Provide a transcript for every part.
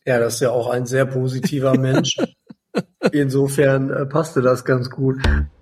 Ja, das ist ja auch ein sehr positiver Mensch. Insofern passte das ganz gut.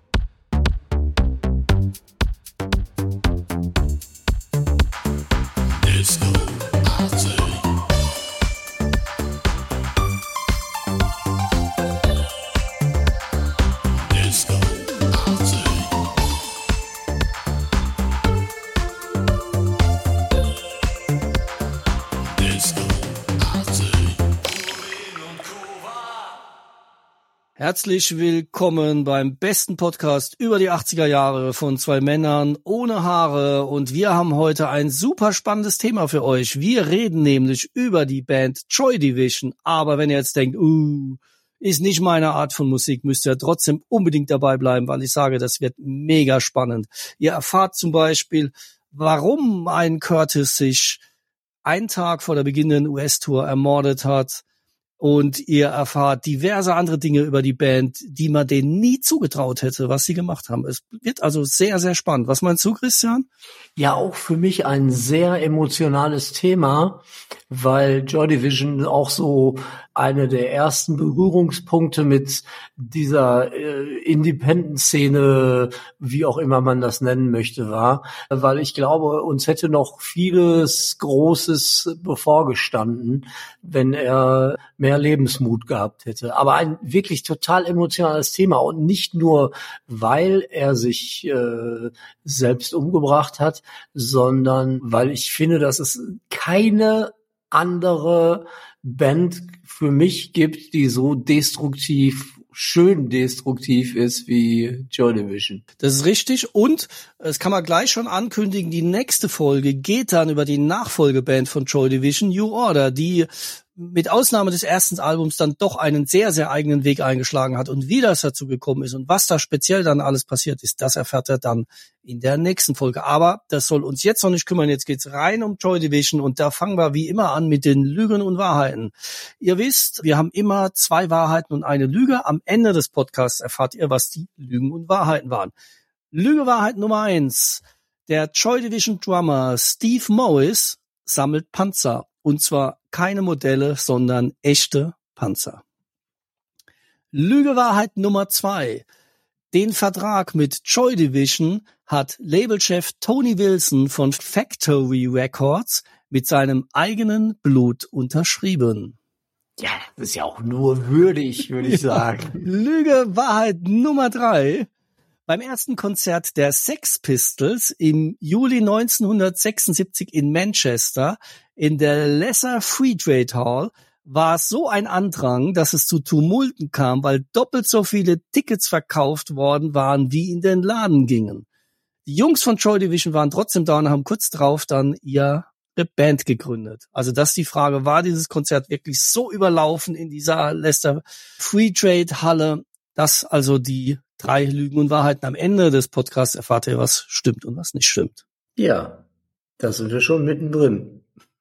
Herzlich willkommen beim besten Podcast über die 80er Jahre von zwei Männern ohne Haare, und wir haben heute ein super spannendes Thema für euch. Wir reden nämlich über die Band Joy Division, aber wenn ihr jetzt denkt, ist nicht meine Art von Musik, müsst ihr trotzdem unbedingt dabei bleiben, weil ich sage, das wird mega spannend. Ihr erfahrt zum Beispiel, warum ein Curtis sich einen Tag vor der beginnenden US-Tour ermordet hat. Und ihr erfahrt diverse andere Dinge über die Band, die man denen nie zugetraut hätte, was sie gemacht haben. Es wird also sehr, sehr spannend. Was meinst du, Christian? Ja, auch für mich ein sehr emotionales Thema, weil Joy Division auch so eine der ersten Berührungspunkte mit dieser Independent-Szene, wie auch immer man das nennen möchte, war. Weil ich glaube, uns hätte noch vieles Großes bevorgestanden, wenn er mehr Lebensmut gehabt hätte. Aber ein wirklich total emotionales Thema, und nicht nur, weil er sich selbst umgebracht hat, sondern weil ich finde, dass es keine andere Band für mich gibt, die so schön destruktiv ist wie Joy Division. Das ist richtig, und das kann man gleich schon ankündigen, die nächste Folge geht dann über die Nachfolgeband von Joy Division, New Order, die mit Ausnahme des ersten Albums dann doch einen sehr, sehr eigenen Weg eingeschlagen hat. Und wie das dazu gekommen ist und was da speziell dann alles passiert ist, das erfährt er dann in der nächsten Folge. Aber das soll uns jetzt noch nicht kümmern. Jetzt geht's rein um Joy Division, und da fangen wir wie immer an mit den Lügen und Wahrheiten. Ihr wisst, wir haben immer 2 Wahrheiten und eine Lüge. Am Ende des Podcasts erfahrt ihr, was die Lügen und Wahrheiten waren. Lüge, Wahrheit Nummer 1. Der Joy Division Drummer Steve Morris sammelt Panzer. Und zwar keine Modelle, sondern echte Panzer. Lüge, Wahrheit Nummer 2. Den Vertrag mit Joy Division hat Labelchef Tony Wilson von Factory Records mit seinem eigenen Blut unterschrieben. Ja, das ist ja auch nur würdig, würde ich sagen. Lüge, Wahrheit Nummer 3. Beim ersten Konzert der Sex Pistols im Juli 1976 in Manchester in der Lesser Free Trade Hall war es so ein Andrang, dass es zu Tumulten kam, weil doppelt so viele Tickets verkauft worden waren, wie in den Laden gingen. Die Jungs von Joy Division waren trotzdem da und haben kurz drauf dann ihre Band gegründet. Also das ist die Frage, war dieses Konzert wirklich so überlaufen in dieser Leicester Free Trade Halle, dass also die 3 Lügen und Wahrheiten am Ende des Podcasts erfahrt ihr, was stimmt und was nicht stimmt. Ja, da sind wir schon mittendrin.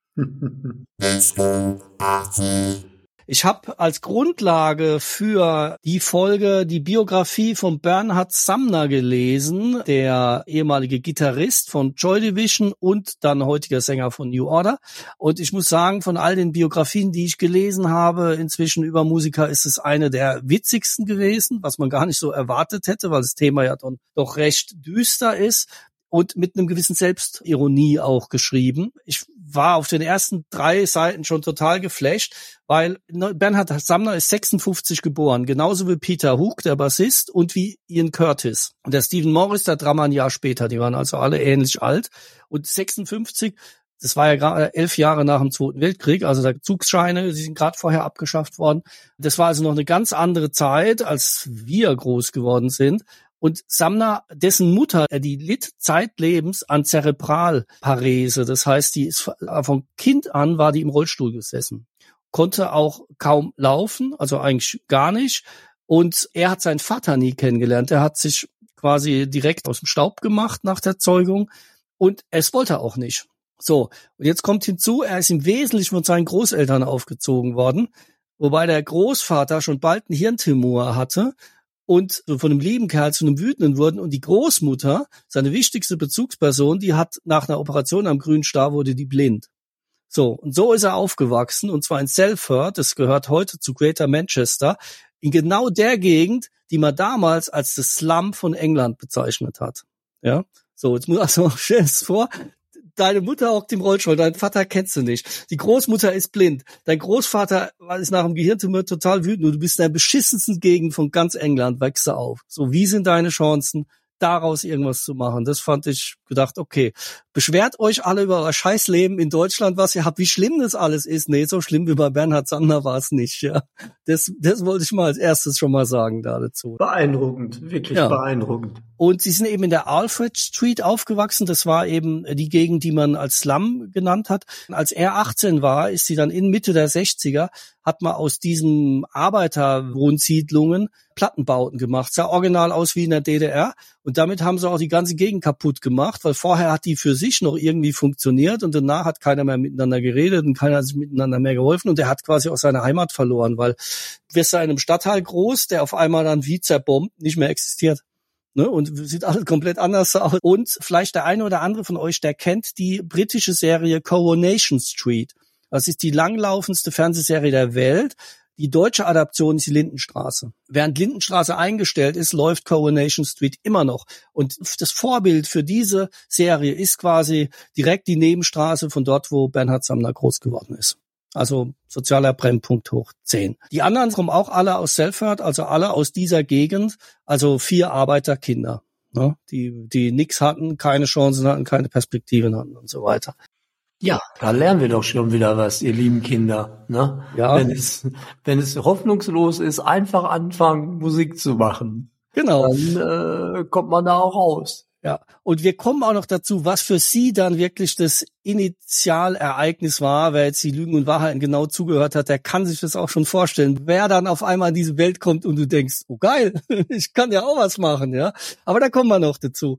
Ich habe als Grundlage für die Folge die Biografie von Bernhard Sumner gelesen, der ehemalige Gitarrist von Joy Division und dann heutiger Sänger von New Order. Und ich muss sagen, von all den Biografien, die ich gelesen habe, inzwischen über Musiker, ist es eine der witzigsten gewesen, was man gar nicht so erwartet hätte, weil das Thema ja dann doch recht düster ist. Und mit einem gewissen Selbstironie auch geschrieben. Ich war auf den ersten 3 Seiten schon total geflasht, weil Bernhard Sumner ist 56 geboren, genauso wie Peter Hook, der Bassist, und wie Ian Curtis. Und der Stephen Morris, der Drummer, ein Jahr später. Die waren also alle ähnlich alt. Und 56, das war ja gerade 11 Jahre nach dem Zweiten Weltkrieg, also der Zugsscheine, die sind gerade vorher abgeschafft worden. Das war also noch eine ganz andere Zeit, als wir groß geworden sind. Und Sumner, dessen Mutter, die litt zeitlebens an Zerebralparese. Das heißt, die ist von Kind an war die im Rollstuhl gesessen. Konnte auch kaum laufen, also eigentlich gar nicht. Und er hat seinen Vater nie kennengelernt. Er hat sich quasi direkt aus dem Staub gemacht nach der Zeugung. Und es wollte er auch nicht. So, und jetzt kommt hinzu, er ist im Wesentlichen von seinen Großeltern aufgezogen worden. Wobei der Großvater schon bald einen Hirntumor hatte und von einem lieben Kerl zu einem wütenden wurden. Und die Großmutter, seine wichtigste Bezugsperson, die hat nach einer Operation am grünen Star, wurde die blind. So, und so ist er aufgewachsen, und zwar in Salford, das gehört heute zu Greater Manchester, in genau der Gegend, die man damals als das Slum von England bezeichnet hat. Ja, so, jetzt muss also stell es vor, deine Mutter hockt im Rollstuhl, dein Vater kennst du nicht, die Großmutter ist blind, dein Großvater ist nach dem Gehirntumor total wütend und du bist in der beschissensten Gegend von ganz England, wächst du auf. So, wie sind deine Chancen, daraus irgendwas zu machen? Das fand ich gedacht, okay, beschwert euch alle über euer Scheißleben in Deutschland, was ihr habt, wie schlimm das alles ist. Nee, so schlimm wie bei Bernhard Sammler war es nicht, ja. Das wollte ich mal als erstes schon mal sagen da dazu. Beeindruckend, wirklich beeindruckend. Und sie sind eben in der Alfred Street aufgewachsen. Das war eben die Gegend, die man als Slum genannt hat. Als er 18 war, ist sie dann in Mitte der 60er, hat man aus diesen Arbeiterwohnsiedlungen Plattenbauten gemacht. Sah original aus wie in der DDR. Und damit haben sie auch die ganze Gegend kaputt gemacht, weil vorher hat die für sich noch irgendwie funktioniert und danach hat keiner mehr miteinander geredet und keiner hat sich miteinander mehr geholfen und er hat quasi auch seine Heimat verloren, weil du wirst da in einem Stadtteil groß, der auf einmal dann wie zerbombt nicht mehr existiert. Ne, und sieht alles komplett anders aus. Und vielleicht der eine oder andere von euch, der kennt die britische Serie Coronation Street. Das ist die langlaufendste Fernsehserie der Welt. Die deutsche Adaption ist die Lindenstraße. Während Lindenstraße eingestellt ist, läuft Coronation Street immer noch. Und das Vorbild für diese Serie ist quasi direkt die Nebenstraße von dort, wo Bernhard Sammler groß geworden ist. Also sozialer Brennpunkt hoch 10. Die anderen kommen auch alle aus Salford, also alle aus dieser Gegend, also 4 Arbeiterkinder, ne, die nix hatten, keine Chancen hatten, keine Perspektiven hatten und so weiter. Ja, da lernen wir doch schon wieder was, ihr lieben Kinder, ne? Ja. Wenn es hoffnungslos ist, einfach anfangen, Musik zu machen. Genau. Dann kommt man da auch raus. Ja, und wir kommen auch noch dazu, was für sie dann wirklich das Initialereignis war. Wer jetzt die Lügen und Wahrheiten genau zugehört hat, der kann sich das auch schon vorstellen. Wer dann auf einmal in diese Welt kommt und du denkst, oh geil, ich kann ja auch was machen, ja. Aber da kommen wir noch dazu.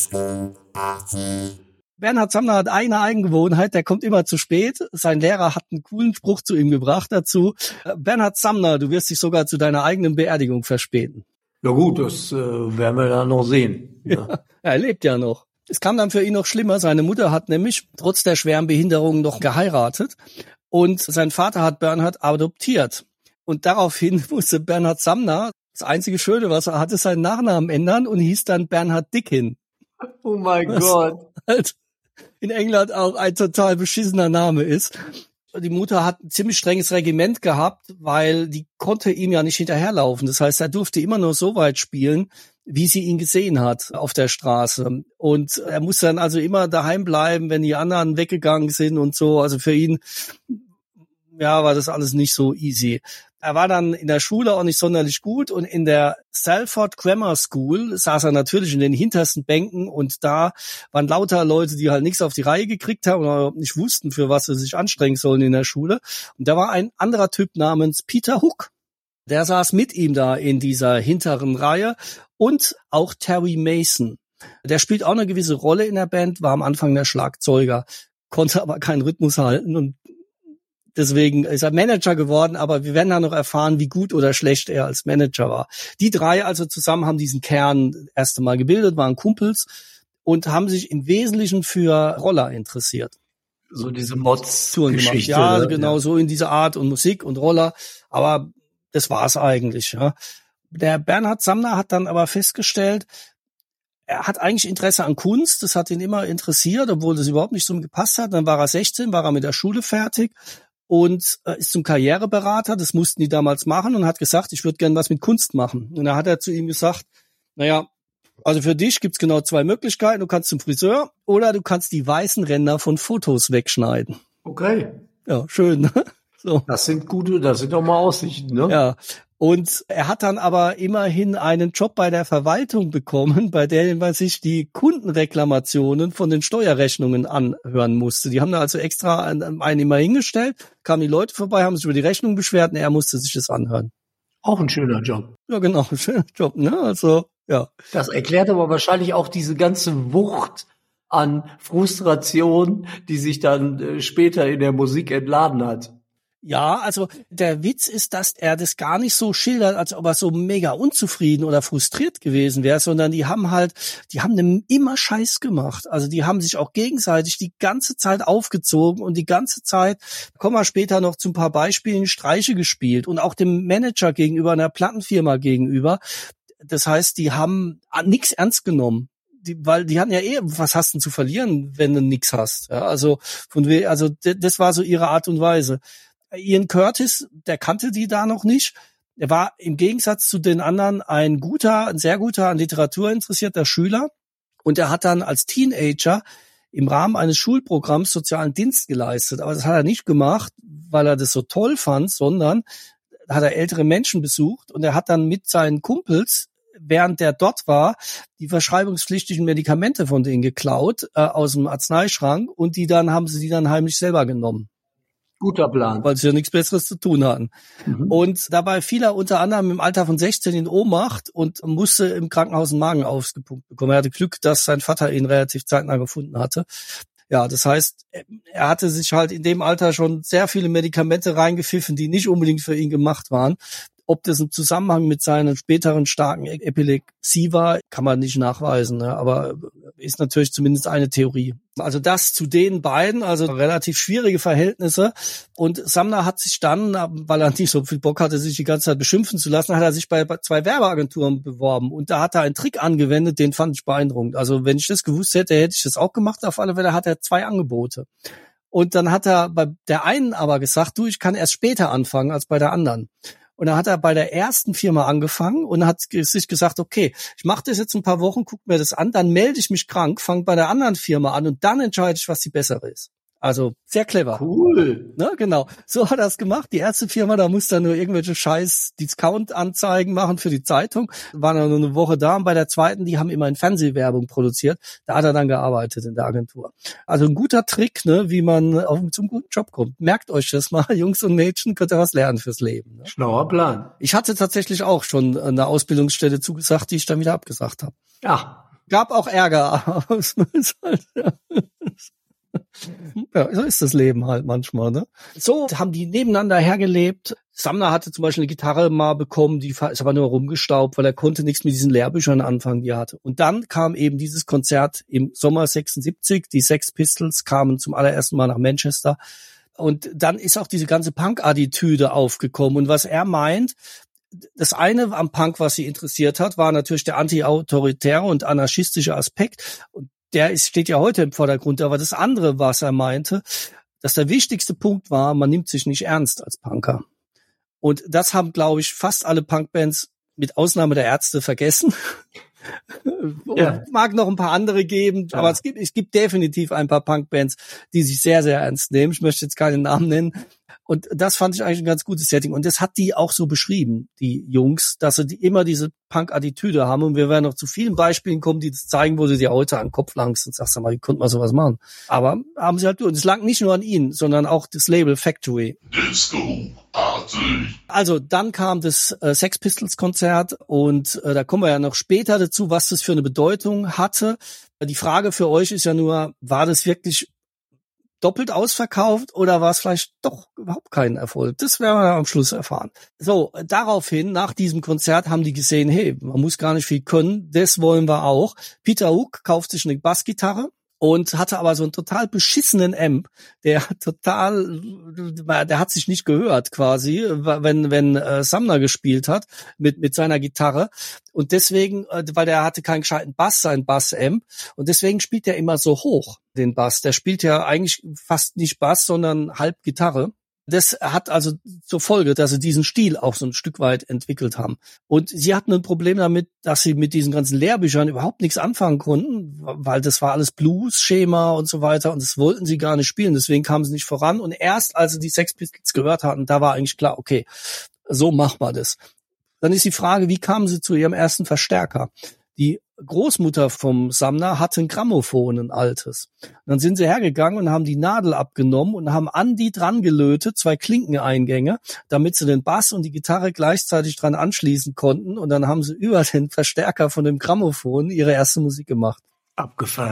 Bernhard Sammler hat eine Eigengewohnheit, der kommt immer zu spät. Sein Lehrer hat einen coolen Spruch zu ihm gebracht dazu. Bernhard Sammler, du wirst dich sogar zu deiner eigenen Beerdigung verspäten. Ja gut, das werden wir dann noch sehen. Ja. Er lebt ja noch. Es kam dann für ihn noch schlimmer. Seine Mutter hat nämlich trotz der schweren Behinderung noch geheiratet und sein Vater hat Bernhard adoptiert. Und daraufhin musste Bernhard Sammler, das einzige Schöne, was er hatte, seinen Nachnamen ändern und hieß dann Bernhard Dickin. Oh mein Gott. Halt in England auch ein total beschissener Name ist. Die Mutter hat ein ziemlich strenges Regiment gehabt, weil die konnte ihm ja nicht hinterherlaufen. Das heißt, er durfte immer nur so weit spielen, wie sie ihn gesehen hat auf der Straße. Und er musste dann also immer daheim bleiben, wenn die anderen weggegangen sind und so. Also für ihn, ja, war das alles nicht so easy. Er war dann in der Schule auch nicht sonderlich gut und in der Salford Grammar School saß er natürlich in den hintersten Bänken und da waren lauter Leute, die halt nichts auf die Reihe gekriegt haben oder nicht wussten, für was sie sich anstrengen sollen in der Schule. Und da war ein anderer Typ namens Peter Hook. Der saß mit ihm da in dieser hinteren Reihe und auch Terry Mason. Der spielt auch eine gewisse Rolle in der Band, war am Anfang der Schlagzeuger, konnte aber keinen Rhythmus halten und deswegen ist er Manager geworden, aber wir werden dann noch erfahren, wie gut oder schlecht er als Manager war. Die 3 also zusammen haben diesen Kern das erste Mal gebildet, waren Kumpels und haben sich im Wesentlichen für Roller interessiert. So diese Mods-Geschichte. Ja, genau, so in dieser Art und Musik und Roller, aber das war's eigentlich, ja. Der Bernhard Sammler hat dann aber festgestellt, er hat eigentlich Interesse an Kunst, das hat ihn immer interessiert, obwohl das überhaupt nicht so gepasst hat. Dann war er 16, war er mit der Schule fertig und ist zum Karriereberater, das mussten die damals machen und hat gesagt, ich würde gern was mit Kunst machen. Und da hat er zu ihm gesagt, naja, also für dich gibt's genau 2 Möglichkeiten, du kannst zum Friseur oder du kannst die weißen Ränder von Fotos wegschneiden. Okay. Ja, schön, ne? So. Das sind doch mal Aussichten, ne? Ja. Und er hat dann aber immerhin einen Job bei der Verwaltung bekommen, bei der man sich die Kundenreklamationen von den Steuerrechnungen anhören musste. Die haben da also extra einen immer hingestellt, kamen die Leute vorbei, haben sich über die Rechnung beschwert und er musste sich das anhören. Auch ein schöner Job. Ja, genau, ein schöner Job, ne? Also, ja. Das erklärt aber wahrscheinlich auch diese ganze Wucht an Frustration, die sich dann später in der Musik entladen hat. Ja, also der Witz ist, dass er das gar nicht so schildert, als ob er so mega unzufrieden oder frustriert gewesen wäre, sondern die haben immer Scheiß gemacht. Also die haben sich auch gegenseitig die ganze Zeit aufgezogen und die ganze Zeit, kommen wir später noch zu ein paar Beispielen, Streiche gespielt und auch dem Manager gegenüber, einer Plattenfirma gegenüber. Das heißt, die haben nichts ernst genommen. Weil die hatten ja was hast du zu verlieren, wenn du nichts hast. Ja, also das war so ihre Art und Weise. Ian Curtis, der kannte die da noch nicht. Er war im Gegensatz zu den anderen ein sehr guter, an Literatur interessierter Schüler. Und er hat dann als Teenager im Rahmen eines Schulprogramms sozialen Dienst geleistet. Aber das hat er nicht gemacht, weil er das so toll fand, sondern hat er ältere Menschen besucht und er hat dann mit seinen Kumpels, während der dort war, die verschreibungspflichtigen Medikamente von denen geklaut aus dem Arzneischrank und haben sie die dann heimlich selber genommen. Guter Plan. Weil sie ja nichts Besseres zu tun hatten. Mhm. Und dabei fiel er unter anderem im Alter von 16 in Ohnmacht und musste im Krankenhaus einen Magen ausgepumpt bekommen. Er hatte Glück, dass sein Vater ihn relativ zeitnah gefunden hatte. Ja, das heißt, er hatte sich halt in dem Alter schon sehr viele Medikamente reingepfiffen, die nicht unbedingt für ihn gemacht waren. Ob das im Zusammenhang mit seinen späteren starken Epilepsie war, kann man nicht nachweisen, ne? Aber ist natürlich zumindest eine Theorie. Also das zu den beiden, also relativ schwierige Verhältnisse. Und Sumner hat sich dann, weil er nicht so viel Bock hatte, sich die ganze Zeit beschimpfen zu lassen, hat er sich bei 2 Werbeagenturen beworben. Und da hat er einen Trick angewendet, den fand ich beeindruckend. Also wenn ich das gewusst hätte, hätte ich das auch gemacht. Auf alle Fälle hat er 2 Angebote. Und dann hat er bei der einen aber gesagt, ich kann erst später anfangen als bei der anderen. Und dann hat er bei der ersten Firma angefangen und hat sich gesagt, okay, ich mache das jetzt ein paar Wochen, guck mir das an, dann melde ich mich krank, fange bei der anderen Firma an und dann entscheide ich, was die bessere ist. Also sehr clever. Cool. Ne, genau. So hat er es gemacht. Die erste Firma, da musste er nur irgendwelche scheiß Discount-Anzeigen machen für die Zeitung. Waren dann nur eine Woche da. Und bei der zweiten, die haben immer in Fernsehwerbung produziert. Da hat er dann gearbeitet in der Agentur. Also ein guter Trick, ne, wie man zum guten Job kommt. Merkt euch das mal, Jungs und Mädchen, könnt ihr was lernen fürs Leben. Ne? Schlauer Plan. Ich hatte tatsächlich auch schon eine Ausbildungsstelle zugesagt, die ich dann wieder abgesagt habe. Ja. Gab auch Ärger. Ja, so ist das Leben halt manchmal, ne? So haben die nebeneinander hergelebt. Sumner hatte zum Beispiel eine Gitarre mal bekommen, die ist aber nur rumgestaubt, weil er konnte nichts mit diesen Lehrbüchern anfangen, die er hatte. Und dann kam eben dieses Konzert im Sommer 76. Die Sex Pistols kamen zum allerersten Mal nach Manchester. Und dann ist auch diese ganze Punk-Attitüde aufgekommen. Und was er meint, das eine am Punk, was sie interessiert hat, war natürlich der anti-autoritäre und anarchistische Aspekt. Und steht ja heute im Vordergrund. Aber das andere, was er meinte, dass der wichtigste Punkt war, man nimmt sich nicht ernst als Punker. Und das haben, glaube ich, fast alle Punkbands mit Ausnahme der Ärzte vergessen. Ja. Mag noch ein paar andere geben, ja. Aber es gibt definitiv ein paar Punkbands, die sich sehr, sehr ernst nehmen. Ich möchte jetzt keinen Namen nennen. Und das fand ich eigentlich ein ganz gutes Setting. Und das hat die auch so beschrieben, die Jungs, dass sie immer diese Punk-Attitüde haben. Und wir werden noch zu vielen Beispielen kommen, die das zeigen, wo sie dir heute an den Kopf langst und sagst, sag mal, wie konnte man sowas machen? Aber haben sie halt durch. Und es lag nicht nur an ihnen, sondern auch das Label Factory. Also dann kam das Sex Pistols Konzert und da kommen wir ja noch später dazu, was das für eine Bedeutung hatte. Die Frage für euch ist ja nur, war das wirklich doppelt ausverkauft oder war es vielleicht doch überhaupt kein Erfolg? Das werden wir am Schluss erfahren. So, daraufhin, nach diesem Konzert haben die gesehen, hey, man muss gar nicht viel können, das wollen wir auch. Peter Hook kauft sich eine Bassgitarre und hatte aber so einen total beschissenen Amp, der hat sich nicht gehört quasi, wenn Sumner gespielt hat mit seiner Gitarre und deswegen, weil der hatte keinen gescheiten Bass, sein Bass-Amp und deswegen spielt er immer so hoch, den Bass. Der spielt ja eigentlich fast nicht Bass, sondern halb Gitarre. Das hat also zur Folge, dass sie diesen Stil auch so ein Stück weit entwickelt haben. Und sie hatten ein Problem damit, dass sie mit diesen ganzen Lehrbüchern überhaupt nichts anfangen konnten, weil das war alles Blues-Schema und so weiter und das wollten sie gar nicht spielen, deswegen kamen sie nicht voran. Und erst als sie die Sex Pistols gehört hatten, da war eigentlich klar, okay, so machen wir das. Dann ist die Frage, wie kamen sie zu ihrem ersten Verstärker? Die Großmutter vom Sumner hatte ein Grammophon, ein altes. Und dann sind sie hergegangen und haben die Nadel abgenommen und haben an die dran gelötet, 2 Klinkeneingänge, damit sie den Bass und die Gitarre gleichzeitig dran anschließen konnten. Und dann haben sie über den Verstärker von dem Grammophon ihre erste Musik gemacht. Abgefahren.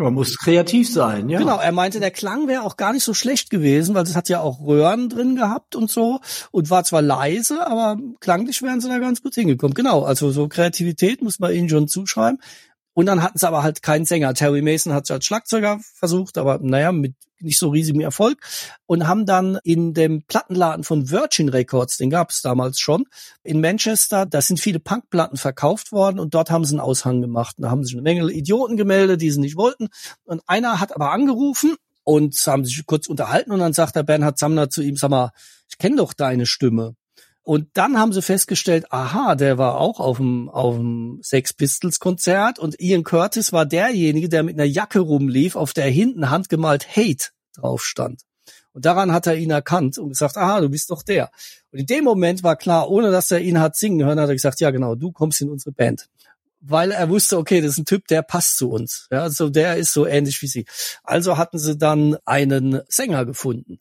Man muss kreativ sein, ja. Genau, er meinte, der Klang wäre auch gar nicht so schlecht gewesen, weil es hat ja auch Röhren drin gehabt und so und war zwar leise, aber klanglich wären sie da ganz gut hingekommen. Genau, also so Kreativität muss man ihnen schon zuschreiben. Und dann hatten sie aber halt keinen Sänger. Terry Mason hat es als Schlagzeuger versucht, aber naja, mit nicht so riesigem Erfolg. Und haben dann in dem Plattenladen von Virgin Records, den gab es damals schon, in Manchester, da sind viele Punkplatten verkauft worden und dort haben sie einen Aushang gemacht. Da haben sich eine Menge Idioten gemeldet, die sie nicht wollten. Und einer hat aber angerufen und haben sich kurz unterhalten und dann sagt der Bernhard Sumner zu ihm, sag mal, ich kenne doch deine Stimme. Und dann haben sie festgestellt, aha, der war auch auf dem Sex Pistols Konzert und Ian Curtis war derjenige, der mit einer Jacke rumlief, auf der hinten handgemalt Hate drauf stand. Und daran hat er ihn erkannt und gesagt, aha, du bist doch der. Und in dem Moment war klar, ohne dass er ihn hat singen hören, hat er gesagt, ja genau, du kommst in unsere Band. Weil er wusste, okay, das ist ein Typ, der passt zu uns. Ja, also der ist so ähnlich wie sie. Also hatten sie dann einen Sänger gefunden.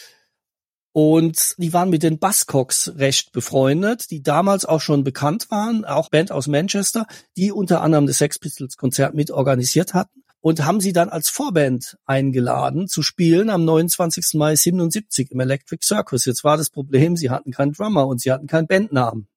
Und die waren mit den Buzzcocks recht befreundet, die damals auch schon bekannt waren, auch Band aus Manchester, die unter anderem das Sex Pistols Konzert mit organisiert hatten und haben sie dann als Vorband eingeladen zu spielen am 29. Mai 77 im Electric Circus. Jetzt war das Problem, sie hatten keinen Drummer und sie hatten keinen Bandnamen.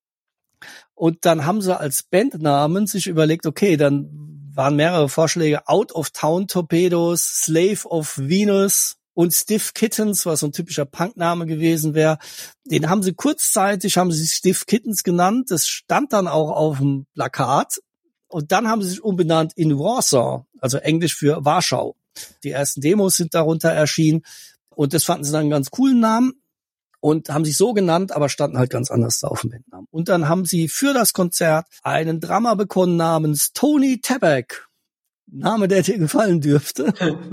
Und dann haben sie als Bandnamen sich überlegt, okay, dann waren mehrere Vorschläge, Out of Town Torpedoes, Slave of Venus und Stiff Kittens, was so ein typischer Punkname gewesen wäre. Den haben sie sich Stiff Kittens genannt. Das stand dann auch auf dem Plakat. Und dann haben sie sich umbenannt in Warsaw, also Englisch für Warschau. Die ersten Demos sind darunter erschienen. Und das fanden sie dann einen ganz coolen Namen und haben sich so genannt, aber standen halt ganz anders da auf dem Bandnamen. Und dann haben sie für das Konzert einen Drummer bekommen namens Tony Tabak. Name, der dir gefallen dürfte.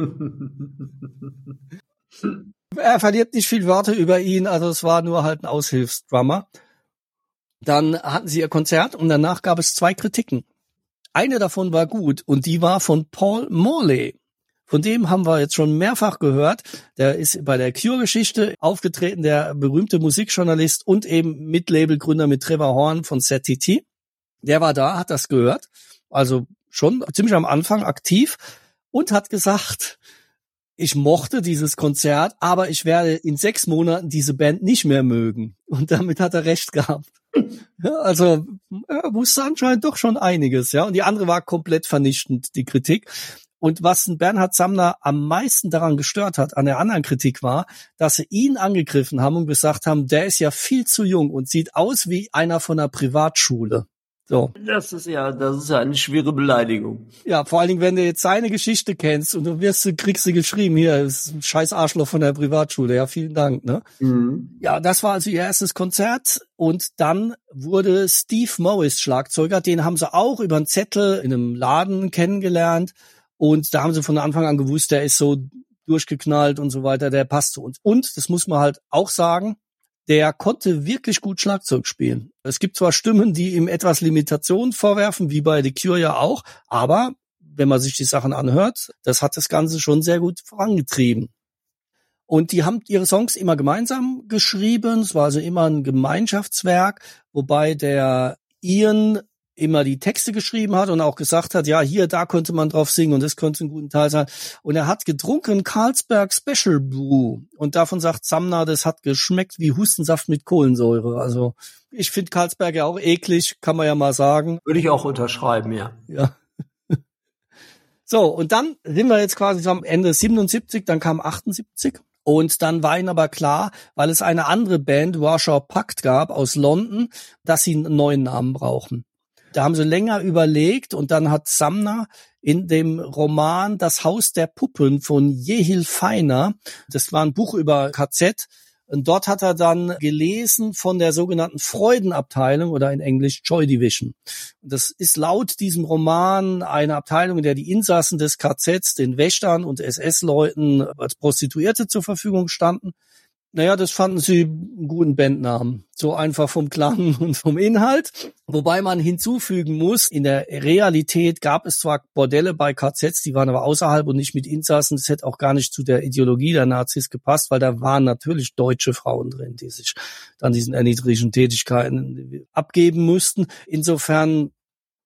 Er verliert nicht viel Worte über ihn, also es war nur halt ein Aushilfsdrummer. Dann hatten sie ihr Konzert und danach gab es 2 Kritiken. Eine davon war gut und die war von Paul Morley. Von dem haben wir jetzt schon mehrfach gehört. Der ist bei der Cure-Geschichte aufgetreten, der berühmte Musikjournalist und eben Mitlabelgründer mit Trevor Horn von ZTT. Der war da, hat das gehört. Also schon ziemlich am Anfang aktiv und hat gesagt, ich mochte dieses Konzert, aber ich werde in 6 Monaten diese Band nicht mehr mögen. Und damit hat er recht gehabt. Ja, also er wusste anscheinend doch schon einiges, ja. Und die andere war komplett vernichtend, die Kritik. Und was Bernhard Sumner am meisten daran gestört hat, an der anderen Kritik war, dass sie ihn angegriffen haben und gesagt haben, der ist ja viel zu jung und sieht aus wie einer von einer Privatschule. So. Das ist ja eine schwere Beleidigung. Ja, vor allen Dingen, wenn du jetzt seine Geschichte kennst und kriegst du geschrieben, hier ist ein scheiß Arschloch von der Privatschule. Ja, vielen Dank, ne? Mhm. Ja, das war also ihr erstes Konzert und dann wurde Steve Morris Schlagzeuger. Den haben sie auch über einen Zettel in einem Laden kennengelernt und da haben sie von Anfang an gewusst, der ist so durchgeknallt und so weiter, der passt zu uns. Und, das muss man halt auch sagen, der konnte wirklich gut Schlagzeug spielen. Es gibt zwar Stimmen, die ihm etwas Limitationen vorwerfen, wie bei The Cure ja auch, aber wenn man sich die Sachen anhört, das hat das Ganze schon sehr gut vorangetrieben. Und die haben ihre Songs immer gemeinsam geschrieben, es war also immer ein Gemeinschaftswerk, wobei der Ian immer die Texte geschrieben hat und auch gesagt hat, ja, hier, da könnte man drauf singen und das könnte ein guter Teil sein. Und er hat getrunken Carlsberg Special Brew und davon sagt Sumner, das hat geschmeckt wie Hustensaft mit Kohlensäure. Also ich finde Carlsberg ja auch eklig, kann man ja mal sagen. Würde ich auch unterschreiben, ja. Ja. So, und dann sind wir jetzt quasi am Ende 77, dann kam 78. Und dann war ihnen aber klar, weil es eine andere Band, Warsaw Pact, gab aus London, dass sie einen neuen Namen brauchen. Da haben sie länger überlegt und dann hat Sumner in dem Roman Das Haus der Puppen von Jehiel Feiner, das war ein Buch über KZ, und dort hat er dann gelesen von der sogenannten Freudenabteilung oder in Englisch Joy Division. Das ist laut diesem Roman eine Abteilung, in der die Insassen des KZs den Wächtern und SS-Leuten als Prostituierte zur Verfügung standen. Naja, das fanden sie einen guten Bandnamen. So einfach vom Klang und vom Inhalt. Wobei man hinzufügen muss, in der Realität gab es zwar Bordelle bei KZs, die waren aber außerhalb und nicht mit Insassen. Das hätte auch gar nicht zu der Ideologie der Nazis gepasst, weil da waren natürlich deutsche Frauen drin, die sich dann diesen erniedrigenden Tätigkeiten abgeben mussten. Insofern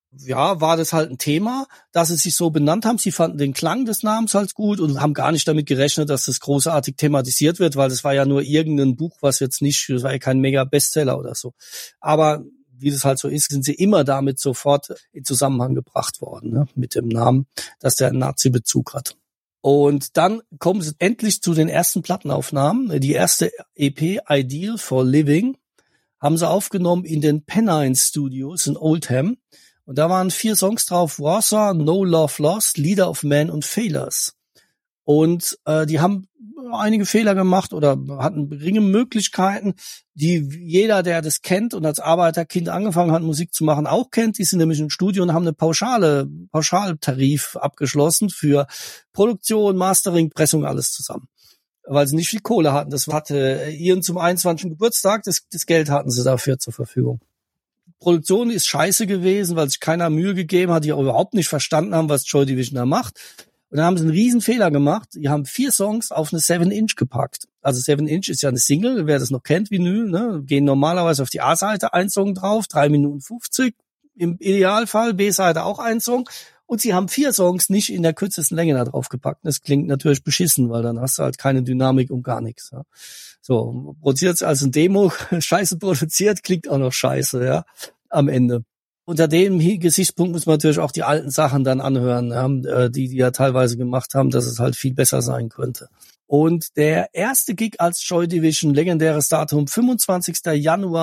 ja, war das halt ein Thema, dass sie sich so benannt haben. Sie fanden den Klang des Namens halt gut und haben gar nicht damit gerechnet, dass das großartig thematisiert wird, weil das war ja nur irgendein Buch, das war ja kein Mega-Bestseller oder so. Aber wie das halt so ist, sind sie immer damit sofort in Zusammenhang gebracht worden, ne, mit dem Namen, dass der einen Nazi-Bezug hat. Und dann kommen sie endlich zu den ersten Plattenaufnahmen. Die erste EP, Ideal for Living, haben sie aufgenommen in den Pennine Studios in Oldham. Und da waren 4 Songs drauf: Warsaw, No Love Lost, Leader of Men und Failures. Und die haben einige Fehler gemacht oder hatten geringe Möglichkeiten, die jeder, der das kennt und als Arbeiterkind angefangen hat, Musik zu machen, auch kennt. Die sind nämlich im Studio und haben eine Pauschaltarif abgeschlossen für Produktion, Mastering, Pressung, alles zusammen. Weil sie nicht viel Kohle hatten. Das hatte ihren zum 21. Geburtstag, das Geld hatten sie dafür zur Verfügung. Produktion ist scheiße gewesen, weil sich keiner Mühe gegeben hat, die auch überhaupt nicht verstanden haben, was Joy Division da macht. Und dann haben sie einen riesen Fehler gemacht. Die haben 4 Songs auf eine 7-Inch gepackt. Also 7-Inch ist ja eine Single, wer das noch kennt, Vinyl, ne? Gehen normalerweise auf die A-Seite ein Song drauf, 3 Minuten 50. Im Idealfall B-Seite auch ein Song. Und sie haben 4 Songs nicht in der kürzesten Länge da drauf gepackt. Das klingt natürlich beschissen, weil dann hast du halt keine Dynamik und gar nichts. Ja. So, produziert als ein Demo, scheiße produziert, klingt auch noch scheiße, ja, am Ende. Unter dem Gesichtspunkt muss man natürlich auch die alten Sachen dann anhören, ja, die ja teilweise gemacht haben, dass es halt viel besser sein könnte. Und der erste Gig als Joy Division, legendäres Datum, 25. Januar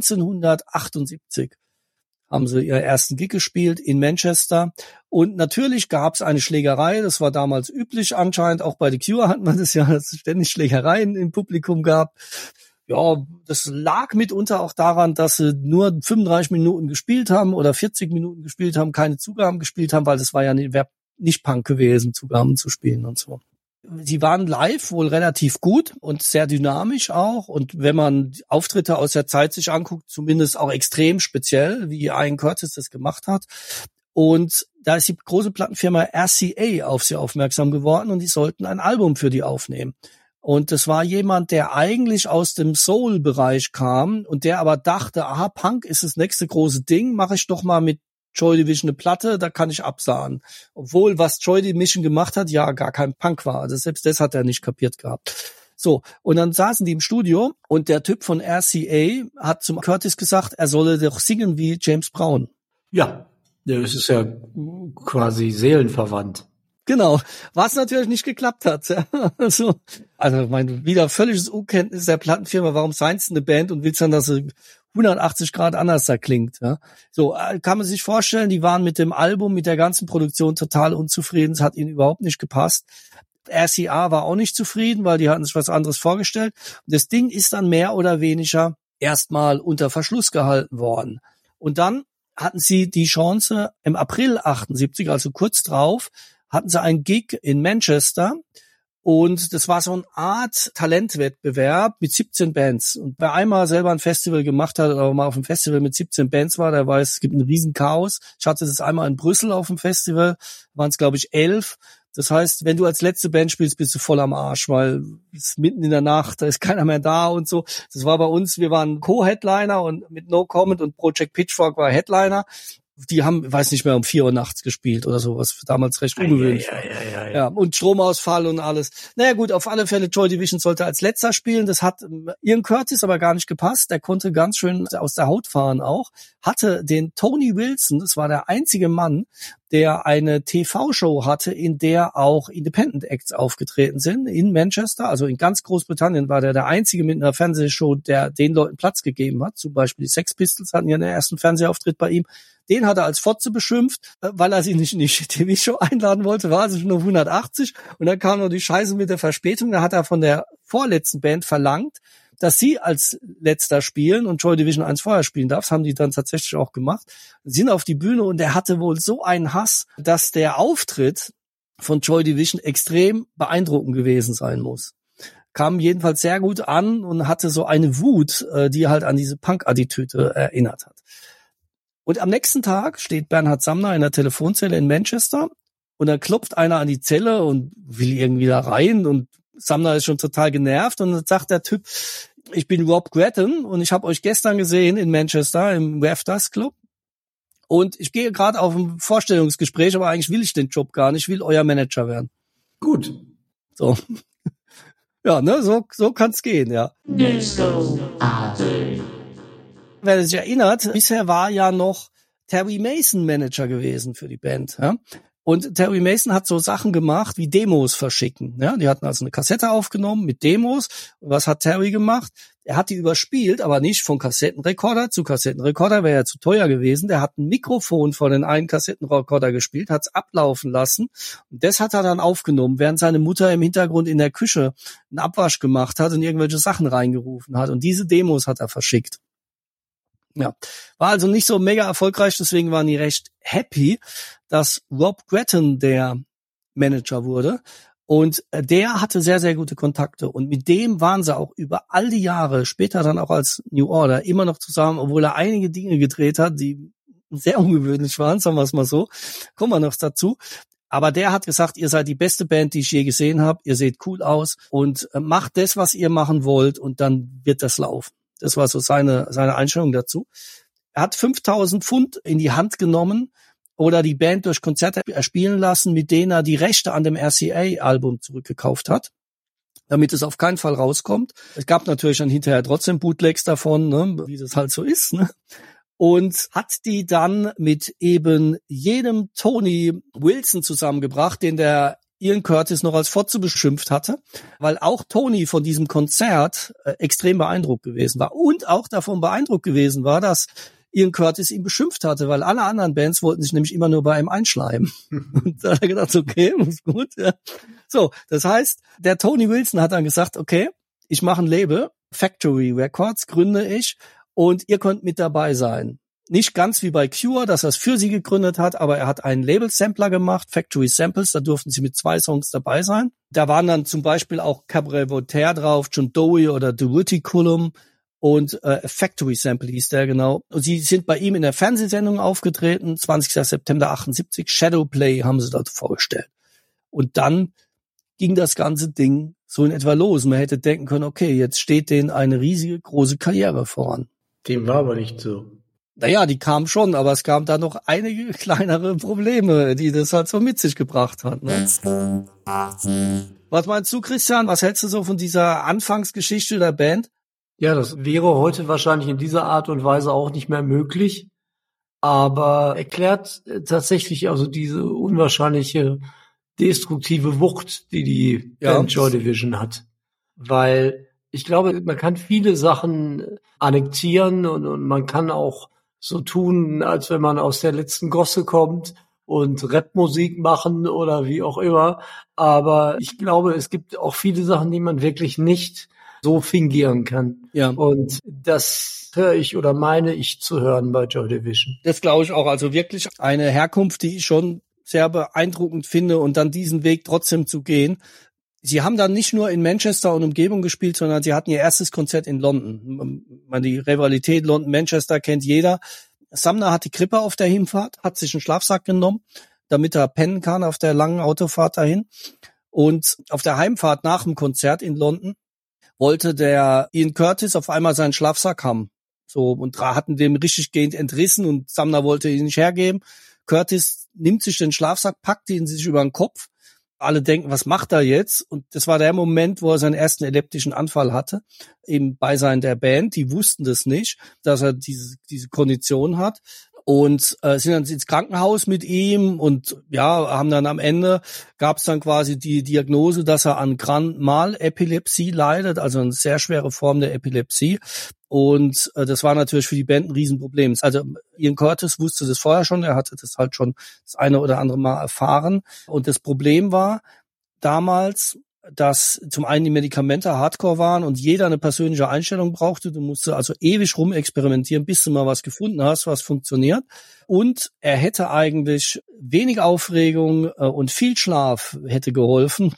1978, haben sie ihren ersten Gig gespielt in Manchester. Und natürlich gab es eine Schlägerei, das war damals üblich anscheinend, auch bei The Cure hat man das ja, dass es ständig Schlägereien im Publikum gab. Ja, das lag mitunter auch daran, dass sie nur 35 Minuten gespielt haben oder 40 Minuten gespielt haben, keine Zugaben gespielt haben, weil das war ja nicht Punk gewesen, Zugaben zu spielen und so. Sie waren live wohl relativ gut und sehr dynamisch auch. Und wenn man Auftritte aus der Zeit sich anguckt, zumindest auch extrem speziell, wie Ian Curtis das gemacht hat. Und da ist die große Plattenfirma RCA auf sie aufmerksam geworden und die sollten ein Album für die aufnehmen. Und das war jemand, der eigentlich aus dem Soul-Bereich kam und der aber dachte, aha, Punk ist das nächste große Ding, mache ich doch mal mit Joy Division eine Platte, da kann ich absahen. Obwohl, was Joy Division gemacht hat, ja gar kein Punk war. Also selbst das hat er nicht kapiert gehabt. So, und dann saßen die im Studio und der Typ von RCA hat zum Curtis gesagt, er solle doch singen wie James Brown. Ja, das ist ja quasi seelenverwandt. Genau, was natürlich nicht geklappt hat. Also mein wieder völliges Unkenntnis der Plattenfirma, warum seinst du eine Band und willst dann, dass sie 180 Grad anders da klingt. Ja? So, kann man sich vorstellen, die waren mit dem Album, mit der ganzen Produktion total unzufrieden, es hat ihnen überhaupt nicht gepasst. RCA war auch nicht zufrieden, weil die hatten sich was anderes vorgestellt. Und das Ding ist dann mehr oder weniger erstmal unter Verschluss gehalten worden. Und dann hatten sie die Chance, im April 78, also kurz drauf, hatten sie einen Gig in Manchester und das war so eine Art Talentwettbewerb mit 17 Bands. Und wer einmal selber ein Festival gemacht hat oder mal auf einem Festival mit 17 Bands war, der weiß, es gibt ein riesen Chaos. Ich hatte das einmal in Brüssel auf dem Festival, waren es glaube ich 11. Das heißt, wenn du als letzte Band spielst, bist du voll am Arsch, weil es mitten in der Nacht, da ist keiner mehr da und so. Das war bei uns, wir waren Co-Headliner und mit No Comment und Project Pitchfork war Headliner. Die haben, weiß nicht mehr, um 4 Uhr nachts gespielt oder so, was damals recht ungewöhnlich war. Ja, und Stromausfall und alles. Naja gut, auf alle Fälle, Joy Division sollte als letzter spielen. Das hat Ian Curtis aber gar nicht gepasst. Der konnte ganz schön aus der Haut fahren auch. Hatte den Tony Wilson, das war der einzige Mann, der eine TV-Show hatte, in der auch Independent Acts aufgetreten sind in Manchester. Also in ganz Großbritannien war der einzige mit einer Fernsehshow, der den Leuten Platz gegeben hat. Zum Beispiel die Sex Pistols hatten ja den ersten Fernsehauftritt bei ihm. Den hat er als Fotze beschimpft, weil er sie nicht in die TV-Show einladen wollte, war also schon auf 180. Und dann kam noch die Scheiße mit der Verspätung. Da hat er von der vorletzten Band verlangt, dass sie als letzter spielen und Joy Division 1 vorher spielen darf. Das haben die dann tatsächlich auch gemacht. Sie sind auf die Bühne und er hatte wohl so einen Hass, dass der Auftritt von Joy Division extrem beeindruckend gewesen sein muss. Kam jedenfalls sehr gut an und hatte so eine Wut, die halt an diese Punk-Attitüde erinnert hat. Und am nächsten Tag steht Bernhard Sumner in der Telefonzelle in Manchester und dann klopft einer an die Zelle und will irgendwie da rein und Sumner ist schon total genervt und dann sagt der Typ, ich bin Rob Gretton und ich habe euch gestern gesehen in Manchester im Rafters Club Und ich gehe gerade auf ein Vorstellungsgespräch, aber eigentlich will ich den Job gar nicht, ich will euer Manager werden. Gut. So. Ja, ne, so kann's gehen, ja. Wer sich erinnert, bisher war ja noch Terry Mason Manager gewesen für die Band, ja. Und Terry Mason hat so Sachen gemacht wie Demos verschicken, ja. Die hatten also eine Kassette aufgenommen mit Demos. Und was hat Terry gemacht? Er hat die überspielt, aber nicht von Kassettenrekorder zu Kassettenrekorder, wäre ja zu teuer gewesen. Der hat ein Mikrofon vor den einen Kassettenrekorder gespielt, hat's ablaufen lassen. Und das hat er dann aufgenommen, während seine Mutter im Hintergrund in der Küche einen Abwasch gemacht hat und irgendwelche Sachen reingerufen hat. Und diese Demos hat er verschickt. Ja, war also nicht so mega erfolgreich, deswegen waren die recht happy, dass Rob Gretton der Manager wurde. Und der hatte sehr, sehr gute Kontakte. Und mit dem waren sie auch über all die Jahre, später dann auch als New Order, immer noch zusammen, obwohl er einige Dinge gedreht hat, die sehr ungewöhnlich waren, sagen wir es mal so. Kommen wir noch dazu. Aber der hat gesagt, ihr seid die beste Band, die ich je gesehen habe. Ihr seht cool aus und macht das, was ihr machen wollt und dann wird das laufen. Das war so seine Einstellung dazu. Er hat 5.000 Pfund in die Hand genommen oder die Band durch Konzerte spielen lassen, mit denen er die Rechte an dem RCA-Album zurückgekauft hat, damit es auf keinen Fall rauskommt. Es gab natürlich dann hinterher trotzdem Bootlegs davon, ne, wie das halt so ist, ne? Und hat die dann mit eben jedem Tony Wilson zusammengebracht, den der Ian Curtis noch als Fotze beschimpft hatte, weil auch Tony von diesem Konzert extrem beeindruckt gewesen war und auch davon beeindruckt gewesen war, dass Ian Curtis ihn beschimpft hatte, weil alle anderen Bands wollten sich nämlich immer nur bei ihm einschleimen. Und da hat er gedacht, okay, ist gut. Ja. So, das heißt, der Tony Wilson hat dann gesagt, okay, ich mache ein Label, Factory Records gründe ich und ihr könnt mit dabei sein. Nicht ganz wie bei Cure, dass er es für sie gegründet hat, aber er hat einen Label-Sampler gemacht, Factory Samples, da durften sie mit 2 Songs dabei sein. Da waren dann zum Beispiel auch Cabaret Voltaire drauf, John Dowie oder The Ruticulum und Factory Sample hieß der, genau. Und sie sind bei ihm in der Fernsehsendung aufgetreten, 20. September 78, Shadowplay haben sie dort vorgestellt. Und dann ging das ganze Ding so in etwa los. Man hätte denken können, okay, jetzt steht denen eine riesige, große Karriere voran. Dem war aber nicht so. Naja, die kam schon, aber es gab da noch einige kleinere Probleme, die das halt so mit sich gebracht hat. Ne? Was meinst du, Christian? Was hältst du so von dieser Anfangsgeschichte der Band? Ja, das wäre heute wahrscheinlich in dieser Art und Weise auch nicht mehr möglich, aber erklärt tatsächlich also diese unwahrscheinliche destruktive Wucht, die Band Joy Division hat. Weil ich glaube, man kann viele Sachen annektieren und man kann auch so tun, als wenn man aus der letzten Gosse kommt und Rapmusik machen oder wie auch immer. Aber ich glaube, es gibt auch viele Sachen, die man wirklich nicht so fingieren kann. Ja. Und das höre ich oder meine ich zu hören bei Joy Division. Das glaube ich auch. Also wirklich eine Herkunft, die ich schon sehr beeindruckend finde und dann diesen Weg trotzdem zu gehen. Sie haben dann nicht nur in Manchester und Umgebung gespielt, sondern sie hatten ihr erstes Konzert in London. Die Rivalität London-Manchester kennt jeder. Sumner hat die Grippe auf der Hinfahrt, hat sich einen Schlafsack genommen, damit er pennen kann auf der langen Autofahrt dahin. Und auf der Heimfahrt nach dem Konzert in London wollte der Ian Curtis auf einmal seinen Schlafsack haben. So, und hatten dem richtig gehend entrissen und Sumner wollte ihn nicht hergeben. Curtis nimmt sich den Schlafsack, packt ihn sich über den Kopf. Alle denken, was macht er jetzt? Und das war der Moment, wo er seinen ersten epileptischen Anfall hatte, im Beisein der Band. Die wussten das nicht, dass er diese Kondition hat. Und sind dann ins Krankenhaus mit ihm und ja, haben dann am Ende, gab es dann quasi die Diagnose, dass er an Grand Mal Epilepsie leidet, also eine sehr schwere Form der Epilepsie. Und das war natürlich für die Band ein Riesenproblem. Also Ian Curtis wusste das vorher schon, er hatte das halt schon das eine oder andere Mal erfahren. Und das Problem war damals, dass zum einen die Medikamente hardcore waren und jeder eine persönliche Einstellung brauchte. Du musst also ewig rumexperimentieren, bis du mal was gefunden hast, was funktioniert. Und er hätte eigentlich wenig Aufregung und viel Schlaf hätte geholfen.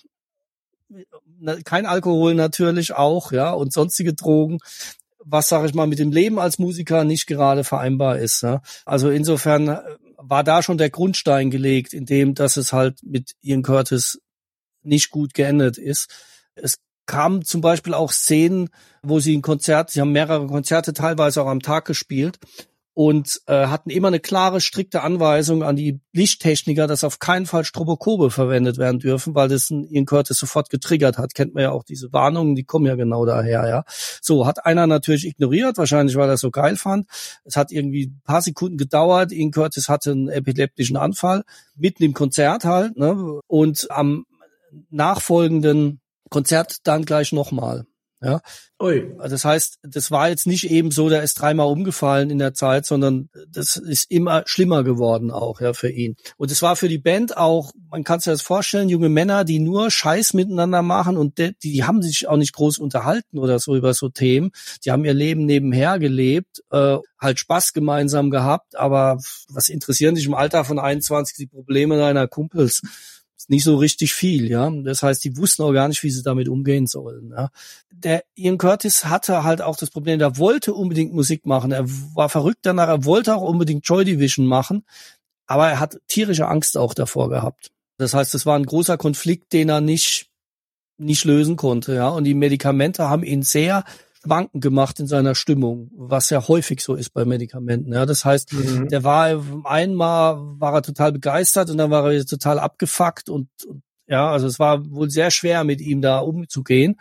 Kein Alkohol natürlich auch, ja, und sonstige Drogen, was, sag ich mal, mit dem Leben als Musiker nicht gerade vereinbar ist. Ja. Also insofern war da schon der Grundstein gelegt, in dem, dass es halt mit Ian Curtis nicht gut geendet ist. Es kamen zum Beispiel auch Szenen, wo sie sie haben mehrere Konzerte teilweise auch am Tag gespielt und hatten immer eine klare, strikte Anweisung an die Lichttechniker, dass auf keinen Fall Stroboskope verwendet werden dürfen, weil das Ian Curtis sofort getriggert hat. Kennt man ja auch diese Warnungen, die kommen ja genau daher, ja. So, hat einer natürlich ignoriert, wahrscheinlich weil er es so geil fand. Es hat irgendwie ein paar Sekunden gedauert. Ian Curtis hatte einen epileptischen Anfall, mitten im Konzert halt, ne? Und am nachfolgenden Konzert dann gleich nochmal. Ja. Ui. Das heißt, das war jetzt nicht eben so, der ist 3-mal umgefallen in der Zeit, sondern das ist immer schlimmer geworden auch, ja, für ihn. Und es war für die Band auch, man kann sich das vorstellen, junge Männer, die nur Scheiß miteinander machen und die haben sich auch nicht groß unterhalten oder so über so Themen. Die haben ihr Leben nebenher gelebt, halt Spaß gemeinsam gehabt, aber was interessieren sich im Alter von 21 die Probleme deiner Kumpels? Nicht so richtig viel, ja. Das heißt, die wussten auch gar nicht, wie sie damit umgehen sollen, ja. Der Ian Curtis hatte halt auch das Problem, der wollte unbedingt Musik machen. Er war verrückt danach, er wollte auch unbedingt Joy Division machen, aber er hat tierische Angst auch davor gehabt. Das heißt, das war ein großer Konflikt, den er nicht lösen konnte, ja. Und die Medikamente haben ihn sehr schwankend gemacht in seiner Stimmung, was ja häufig so ist bei Medikamenten. Ja, das heißt, der war einmal war er total begeistert und dann war er total abgefuckt und ja, also es war wohl sehr schwer mit ihm da umzugehen.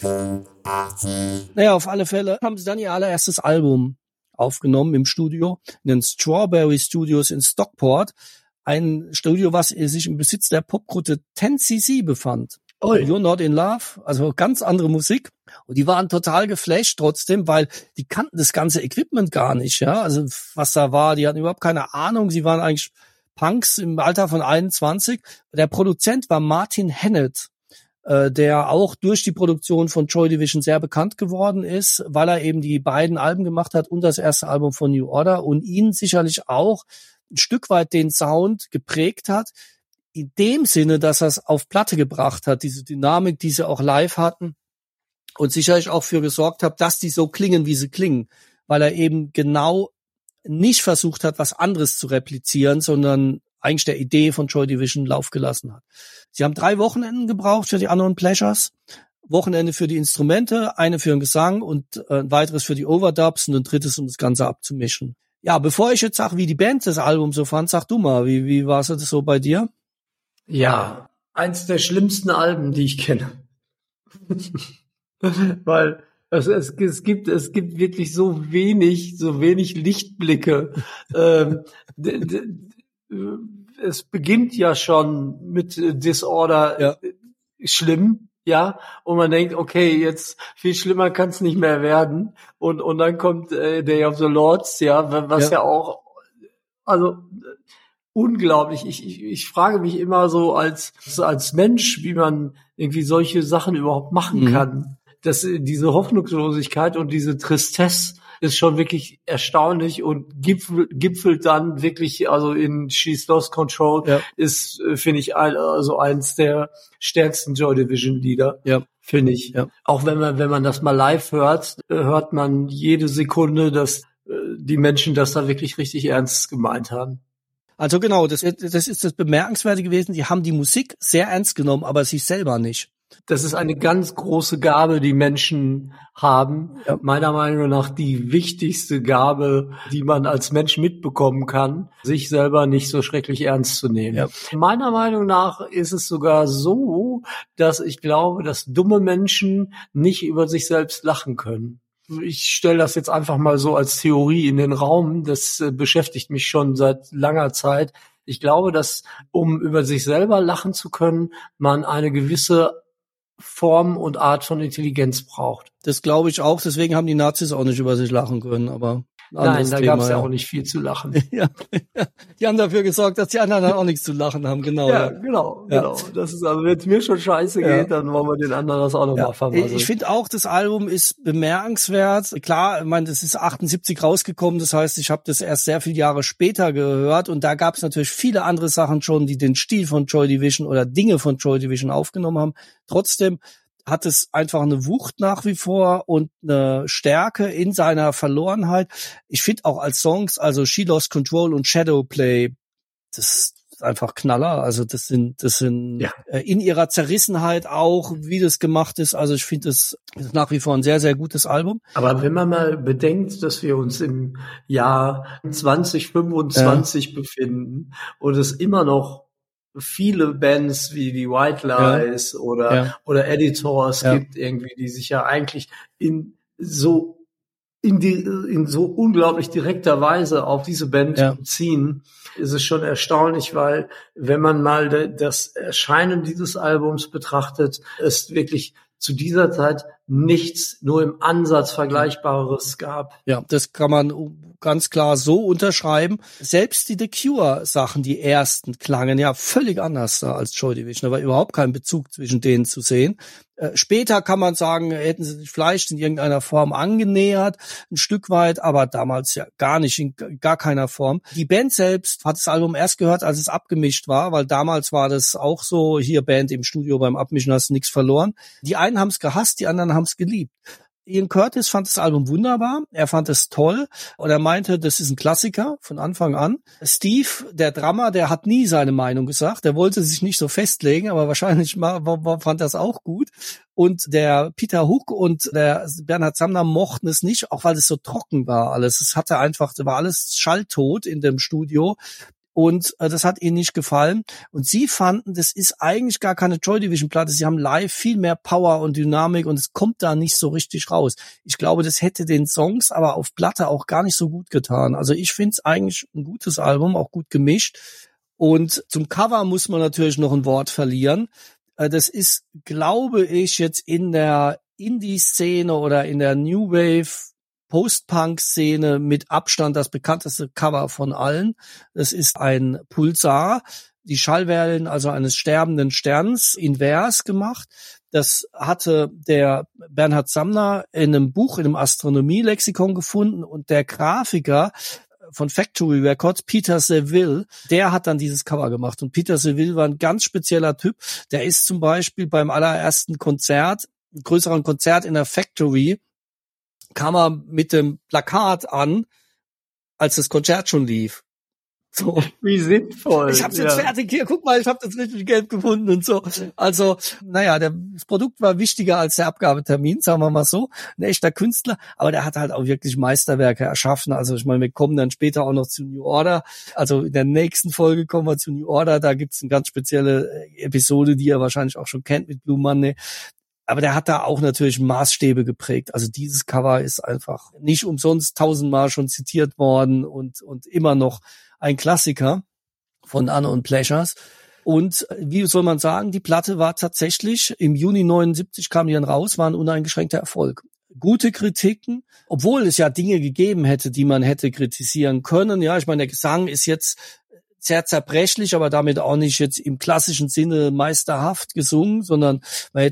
Naja, auf alle Fälle haben sie dann ihr allererstes Album aufgenommen im Studio, in den Strawberry Studios in Stockport, ein Studio, was sich im Besitz der Popgruppe 10cc befand. You're Not in Love, also ganz andere Musik. Und die waren total geflasht trotzdem, weil die kannten das ganze Equipment gar nicht, ja. Also was da war, die hatten überhaupt keine Ahnung. Sie waren eigentlich Punks im Alter von 21. Der Produzent war Martin Hennett, der auch durch die Produktion von Joy Division sehr bekannt geworden ist, weil er eben die beiden Alben gemacht hat und das erste Album von New Order und ihn sicherlich auch ein Stück weit den Sound geprägt hat. In dem Sinne, dass er es auf Platte gebracht hat, diese Dynamik, die sie auch live hatten und sicherlich auch für gesorgt hat, dass die so klingen, wie sie klingen, weil er eben genau nicht versucht hat, was anderes zu replizieren, sondern eigentlich der Idee von Joy Division Lauf gelassen hat. Sie haben 3 Wochenenden gebraucht für die Unknown Pleasures, Wochenende für die Instrumente, eine für den Gesang und ein weiteres für die Overdubs und ein drittes, um das Ganze abzumischen. Ja, bevor ich jetzt sage, wie die Band das Album so fand, sag du mal, wie war es das so bei dir? Ja, eins der schlimmsten Alben, die ich kenne. Weil es gibt wirklich so wenig Lichtblicke. Es beginnt ja schon mit Disorder, ja. Schlimm, ja, und man denkt, okay, jetzt viel schlimmer kann es nicht mehr werden. Und dann kommt Day of the Lords, ja, was ja auch, also unglaublich. Ich frage mich immer so als Mensch, wie man irgendwie solche Sachen überhaupt machen kann. Dass diese Hoffnungslosigkeit und diese Tristesse ist schon wirklich erstaunlich und gipfelt dann wirklich, also in She's Lost Control ist, finde ich, eins der stärksten Joy Division Lieder. Ja. Finde ich. Ja. Auch wenn man das mal live hört, hört man jede Sekunde, dass die Menschen das da wirklich richtig ernst gemeint haben. Also genau, das ist das Bemerkenswerte gewesen. Die haben die Musik sehr ernst genommen, aber sich selber nicht. Das ist eine ganz große Gabe, die Menschen haben. Ja. Meiner Meinung nach die wichtigste Gabe, die man als Mensch mitbekommen kann, sich selber nicht so schrecklich ernst zu nehmen. Ja. Meiner Meinung nach ist es sogar so, dass ich glaube, dass dumme Menschen nicht über sich selbst lachen können. Ich stelle das jetzt einfach mal so als Theorie in den Raum. Das beschäftigt mich schon seit langer Zeit. Ich glaube, dass, um über sich selber lachen zu können, man eine gewisse Form und Art von Intelligenz braucht. Das glaube ich auch. Deswegen haben die Nazis auch nicht über sich lachen können. Aber nein, da gab es ja auch nicht viel zu lachen. Ja. Die haben dafür gesorgt, dass die anderen dann auch nichts zu lachen haben. Genau. Ja, genau. Das ist, also wenn es mir schon scheiße geht, dann wollen wir den anderen das auch noch mal vermachen. Ich finde auch, das Album ist bemerkenswert. Klar, ich meine, das ist 78 rausgekommen. Das heißt, ich habe das erst sehr viele Jahre später gehört. Und da gab es natürlich viele andere Sachen schon, die den Stil von Joy Division oder Dinge von Joy Division aufgenommen haben. Trotzdem hat es einfach eine Wucht nach wie vor und eine Stärke in seiner Verlorenheit. Ich finde auch als Songs, also She Lost Control und Shadowplay, das einfach Knaller. Also das sind in ihrer Zerrissenheit auch, wie das gemacht ist. Also ich finde, das ist nach wie vor ein sehr, sehr gutes Album. Aber wenn man mal bedenkt, dass wir uns im Jahr 2025 befinden und es immer noch viele Bands wie die White Lies oder Editors gibt irgendwie, die sich ja eigentlich in so unglaublich direkter Weise auf diese Band beziehen, ist es schon erstaunlich, weil wenn man mal das Erscheinen dieses Albums betrachtet, es wirklich zu dieser Zeit nichts nur im Ansatz Vergleichbares gab. Ja, das kann man ganz klar so unterschreiben. Selbst die The Cure-Sachen, die ersten, klangen ja völlig anders als Joy Division. Da war überhaupt kein Bezug zwischen denen zu sehen. Später kann man sagen, hätten sie sich vielleicht in irgendeiner Form angenähert, ein Stück weit, aber damals ja gar nicht, in gar keiner Form. Die Band selbst hat das Album erst gehört, als es abgemischt war, weil damals war das auch so, hier Band im Studio, beim Abmischen hast du nichts verloren. Die einen haben es gehasst, die anderen haben es geliebt. Ian Curtis fand das Album wunderbar, er fand es toll und er meinte, das ist ein Klassiker von Anfang an. Steve, der Drummer, der hat nie seine Meinung gesagt, der wollte sich nicht so festlegen, aber wahrscheinlich fand er es auch gut. Und der Peter Hook und der Bernhard Sumner mochten es nicht, auch weil es so trocken war alles. Es war alles schalltot in dem Studio. Und das hat ihnen nicht gefallen. Und sie fanden, das ist eigentlich gar keine Joy Division Platte. Sie haben live viel mehr Power und Dynamik und es kommt da nicht so richtig raus. Ich glaube, das hätte den Songs aber auf Platte auch gar nicht so gut getan. Also ich finde es eigentlich ein gutes Album, auch gut gemischt. Und zum Cover muss man natürlich noch ein Wort verlieren. Das ist, glaube ich, jetzt in der Indie-Szene oder in der New Wave Post-Punk-Szene mit Abstand das bekannteste Cover von allen. Es ist ein Pulsar, die Schallwellen also eines sterbenden Sterns invers gemacht. Das hatte der Bernhard Sumner in einem Buch, in einem Astronomie-Lexikon gefunden und der Grafiker von Factory Records, Peter Seville, der hat dann dieses Cover gemacht. Und Peter Seville war ein ganz spezieller Typ. Der ist zum Beispiel beim allerersten Konzert, größeren Konzert in der Factory, kam er mit dem Plakat an, als das Konzert schon lief. So. Wie sinnvoll. Ich hab's jetzt fertig hier, guck mal, ich hab das richtig gelb gefunden und so. Also, naja, das Produkt war wichtiger als der Abgabetermin, sagen wir mal so. Ein echter Künstler, aber der hat halt auch wirklich Meisterwerke erschaffen. Also ich meine, wir kommen dann später auch noch zu New Order. Also in der nächsten Folge kommen wir zu New Order. Da gibt's eine ganz spezielle Episode, die ihr wahrscheinlich auch schon kennt mit Blue Monday. Aber der hat da auch natürlich Maßstäbe geprägt. Also dieses Cover ist einfach nicht umsonst 1000-mal schon zitiert worden und immer noch ein Klassiker von Unknown Pleasures. Und wie soll man sagen, die Platte war tatsächlich im Juni 79 kam die dann raus, war ein uneingeschränkter Erfolg. Gute Kritiken, obwohl es ja Dinge gegeben hätte, die man hätte kritisieren können. Ja, ich meine, der Gesang ist jetzt sehr zerbrechlich, aber damit auch nicht jetzt im klassischen Sinne meisterhaft gesungen, sondern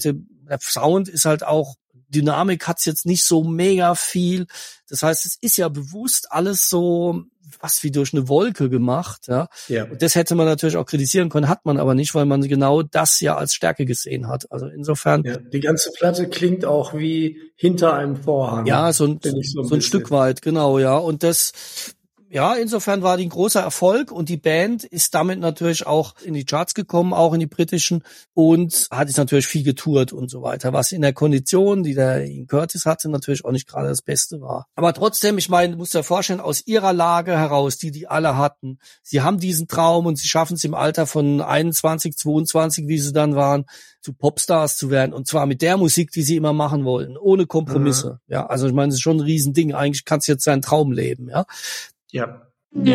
der Sound ist halt auch, Dynamik hat's jetzt nicht so mega viel. Das heißt, es ist ja bewusst alles so was wie durch eine Wolke gemacht. Ja. Und das hätte man natürlich auch kritisieren können, hat man aber nicht, weil man genau das ja als Stärke gesehen hat. Also insofern. Ja, die ganze Platte klingt auch wie hinter einem Vorhang. Ja, so ein Stück weit, genau, ja. Und das, ja, insofern war die ein großer Erfolg und die Band ist damit natürlich auch in die Charts gekommen, auch in die britischen und hat jetzt natürlich viel getourt und so weiter, was in der Kondition, die der Ian Curtis hatte, natürlich auch nicht gerade das Beste war. Aber trotzdem, ich meine, du musst dir vorstellen, aus ihrer Lage heraus, die alle hatten, sie haben diesen Traum und sie schaffen es im Alter von 21, 22, wie sie dann waren, zu Popstars zu werden und zwar mit der Musik, die sie immer machen wollten, ohne Kompromisse. Ja, also ich meine, das ist schon ein Riesending. Eigentlich kannst du jetzt seinen Traum leben, ja. Ja.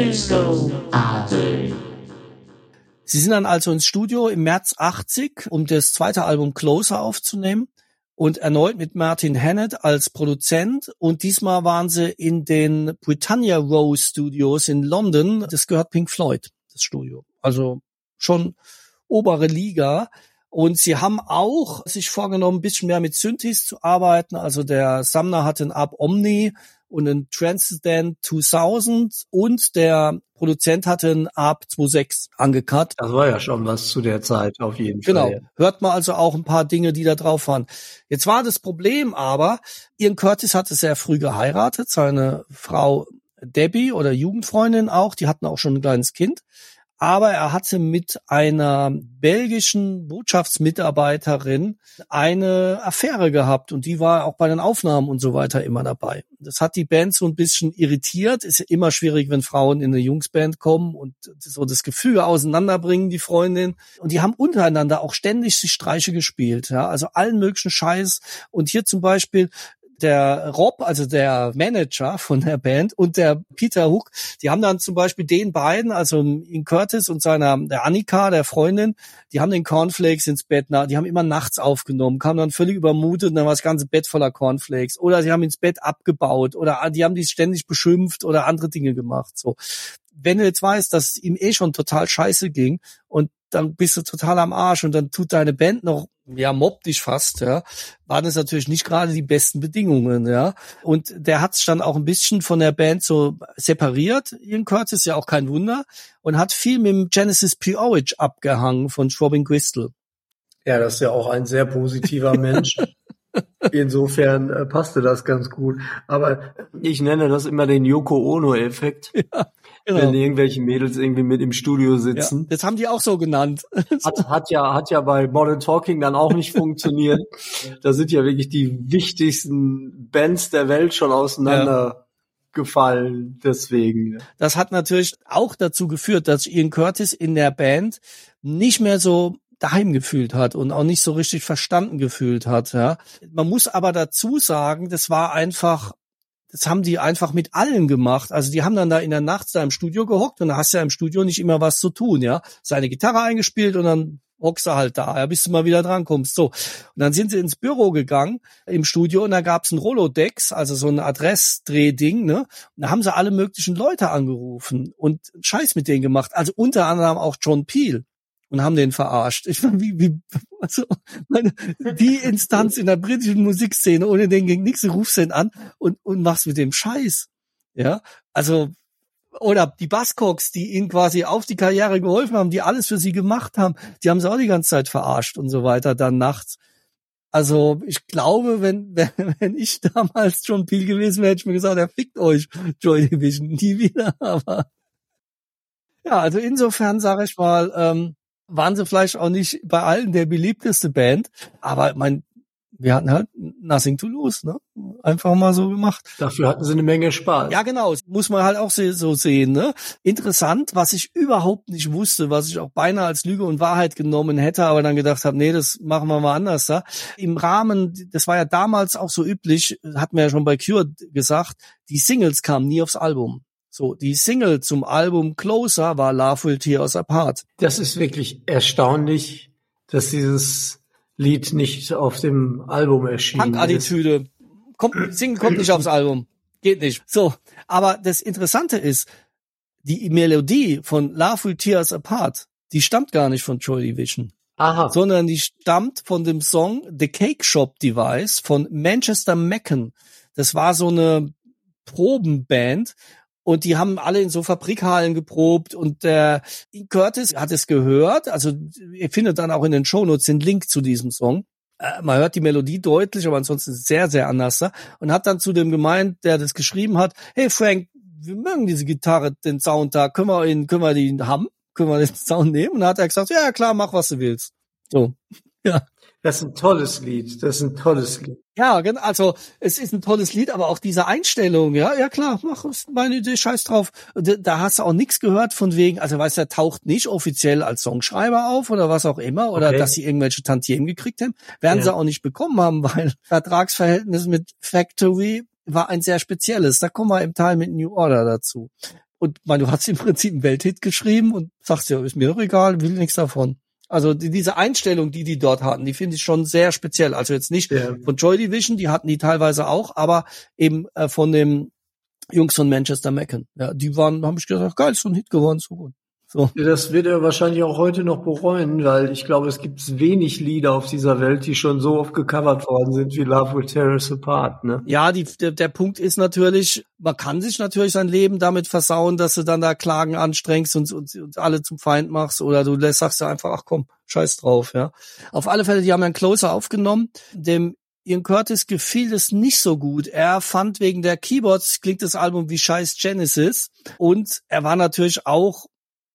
Sie sind dann also ins Studio im März 80, um das zweite Album Closer aufzunehmen und erneut mit Martin Hannett als Produzent und diesmal waren sie in den Britannia Row Studios in London. Das gehört Pink Floyd, das Studio. Also schon obere Liga. Und sie haben auch sich vorgenommen, ein bisschen mehr mit Synthes zu arbeiten. Also der Sumner hatte einen Ab Omni und einen Transcendent 2000 und der Produzent hatte einen Ab 26 angecut. Das war ja schon was zu der Zeit auf jeden Fall. Genau. Hört man also auch ein paar Dinge, die da drauf waren. Jetzt war das Problem aber, Ian Curtis hatte sehr früh geheiratet, seine Frau Debbie oder Jugendfreundin auch, die hatten auch schon ein kleines Kind. aber er hatte mit einer belgischen Botschaftsmitarbeiterin eine Affäre gehabt und die war auch bei den Aufnahmen und so weiter immer dabei. Das hat die Band so ein bisschen irritiert. Ist ja immer schwierig, wenn Frauen in eine Jungsband kommen und so das Gefüge auseinanderbringen, die Freundin. Und die haben untereinander auch ständig sich Streiche gespielt, ja, also allen möglichen Scheiß. Und hier zum Beispiel der Rob, also der Manager von der Band, und der Peter Hook, die haben dann zum Beispiel den beiden, also Ian Curtis und der Annika, der Freundin, die haben den Cornflakes ins Bett, die haben immer nachts aufgenommen, kamen dann völlig übermutet und dann war das ganze Bett voller Cornflakes. Oder sie haben ins Bett abgebaut oder die haben die ständig beschimpft oder andere Dinge gemacht. So, wenn du jetzt weißt, dass es ihm schon total scheiße ging und dann bist du total am Arsch und dann tut deine Band noch, ja, mobbt dich fast, ja, waren es natürlich nicht gerade die besten Bedingungen, ja. Und der hat sich dann auch ein bisschen von der Band so separiert, Ian Curtis, ja auch kein Wunder, und hat viel mit dem Genesis P-Orridge abgehangen von Throbbing Gristle. Ja, das ist ja auch ein sehr positiver Mensch. Insofern passte das ganz gut. Aber ich nenne das immer den Yoko Ono-Effekt. Ja, genau. Wenn irgendwelche Mädels irgendwie mit im Studio sitzen. Ja, das haben die auch so genannt. Hat ja bei Modern Talking dann auch nicht funktioniert. Da sind ja wirklich die wichtigsten Bands der Welt schon auseinandergefallen. Deswegen. Das hat natürlich auch dazu geführt, dass Ian Curtis in der Band nicht mehr so daheim gefühlt hat und auch nicht so richtig verstanden gefühlt hat, ja. Man muss aber dazu sagen, das haben die einfach mit allen gemacht. Also die haben dann da in der Nacht da im Studio gehockt und da hast du ja im Studio nicht immer was zu tun, ja. Seine Gitarre eingespielt und dann hockst du halt da, ja, bis du mal wieder drankommst. So. Und dann sind sie ins Büro gegangen im Studio und da gab's ein Rolodex, also so ein Adressdrehding, ne. Und da haben sie alle möglichen Leute angerufen und Scheiß mit denen gemacht. Also unter anderem auch John Peel. Und haben den verarscht. Ich meine, die Instanz in der britischen Musikszene, ohne den ging nichts, du rufst den an und machst mit dem Scheiß. Ja, also, oder die Buzzcocks, die ihnen quasi auf die Karriere geholfen haben, die alles für sie gemacht haben, die haben sie auch die ganze Zeit verarscht und so weiter, dann nachts. Also, ich glaube, wenn ich damals John Peel gewesen wäre, hätte ich mir gesagt, fickt euch, Joy Division, nie wieder, aber, ja, also insofern sage ich mal, waren sie vielleicht auch nicht bei allen der beliebteste Band, aber wir hatten halt nothing to lose, ne? Einfach mal so gemacht. Dafür hatten sie eine Menge Spaß. Ja, genau, muss man halt auch so sehen, ne? Interessant, was ich überhaupt nicht wusste, was ich auch beinahe als Lüge und Wahrheit genommen hätte, aber dann gedacht habe, nee, das machen wir mal anders da. Im Rahmen, das war ja damals auch so üblich, hatten wir ja schon bei Cure gesagt, die Singles kamen nie aufs Album. So, die Single zum Album Closer war Love Will Tear Us Apart. Das ist wirklich erstaunlich, dass dieses Lied nicht auf dem Album erschienen ist. Punk-Attitüde. Single kommt nicht aufs Album. Geht nicht. So, aber das Interessante ist, die Melodie von Love Will Tear Us Apart, die stammt gar nicht von Joy Division. Aha. Sondern die stammt von dem Song The Cake Shop Device von Manchester Macken. Das war so eine Probenband. Und die haben alle in so Fabrikhallen geprobt und der Curtis hat es gehört, also ihr findet dann auch in den Shownotes den Link zu diesem Song. Man hört die Melodie deutlich, aber ansonsten sehr, sehr anders. Und hat dann zu dem gemeint, der das geschrieben hat, hey Frank, wir mögen diese Gitarre, den Sound da, können wir den haben? Können wir den Sound nehmen? Und dann hat er gesagt, ja klar, mach was du willst. So, ja. Das ist ein tolles Lied. Ja, also es ist ein tolles Lied, aber auch diese Einstellung, ja klar, mach meine Idee, scheiß drauf. Da hast du auch nichts gehört von wegen, also weißt du, er taucht nicht offiziell als Songschreiber auf oder was auch immer, oder okay, dass sie irgendwelche Tantiemen gekriegt haben, werden sie auch nicht bekommen haben, weil Vertragsverhältnis mit Factory war ein sehr spezielles. Da kommen wir im Teil mit New Order dazu. Und du hast im Prinzip einen Welthit geschrieben und sagst ja, ist mir doch egal, will nichts davon. Also diese Einstellung, die dort hatten, die finde ich schon sehr speziell. Also jetzt nicht von Joy Division, die hatten die teilweise auch, aber eben von den Jungs von Manchester Macken. Ja, die haben ich gesagt, geil, ist so ein Hit geworden, so gut. So. Das wird er wahrscheinlich auch heute noch bereuen, weil ich glaube, es gibt wenig Lieder auf dieser Welt, die schon so oft gecovert worden sind wie Love Will Tear Us Apart, ne? Ja, der Punkt ist natürlich, man kann sich natürlich sein Leben damit versauen, dass du dann da Klagen anstrengst und alle zum Feind machst, oder du sagst ja einfach, ach komm, scheiß drauf, ja. Auf alle Fälle, die haben einen Closer aufgenommen, dem Ian Curtis gefiel es nicht so gut. Er fand wegen der Keyboards klingt das Album wie scheiß Genesis, und er war natürlich auch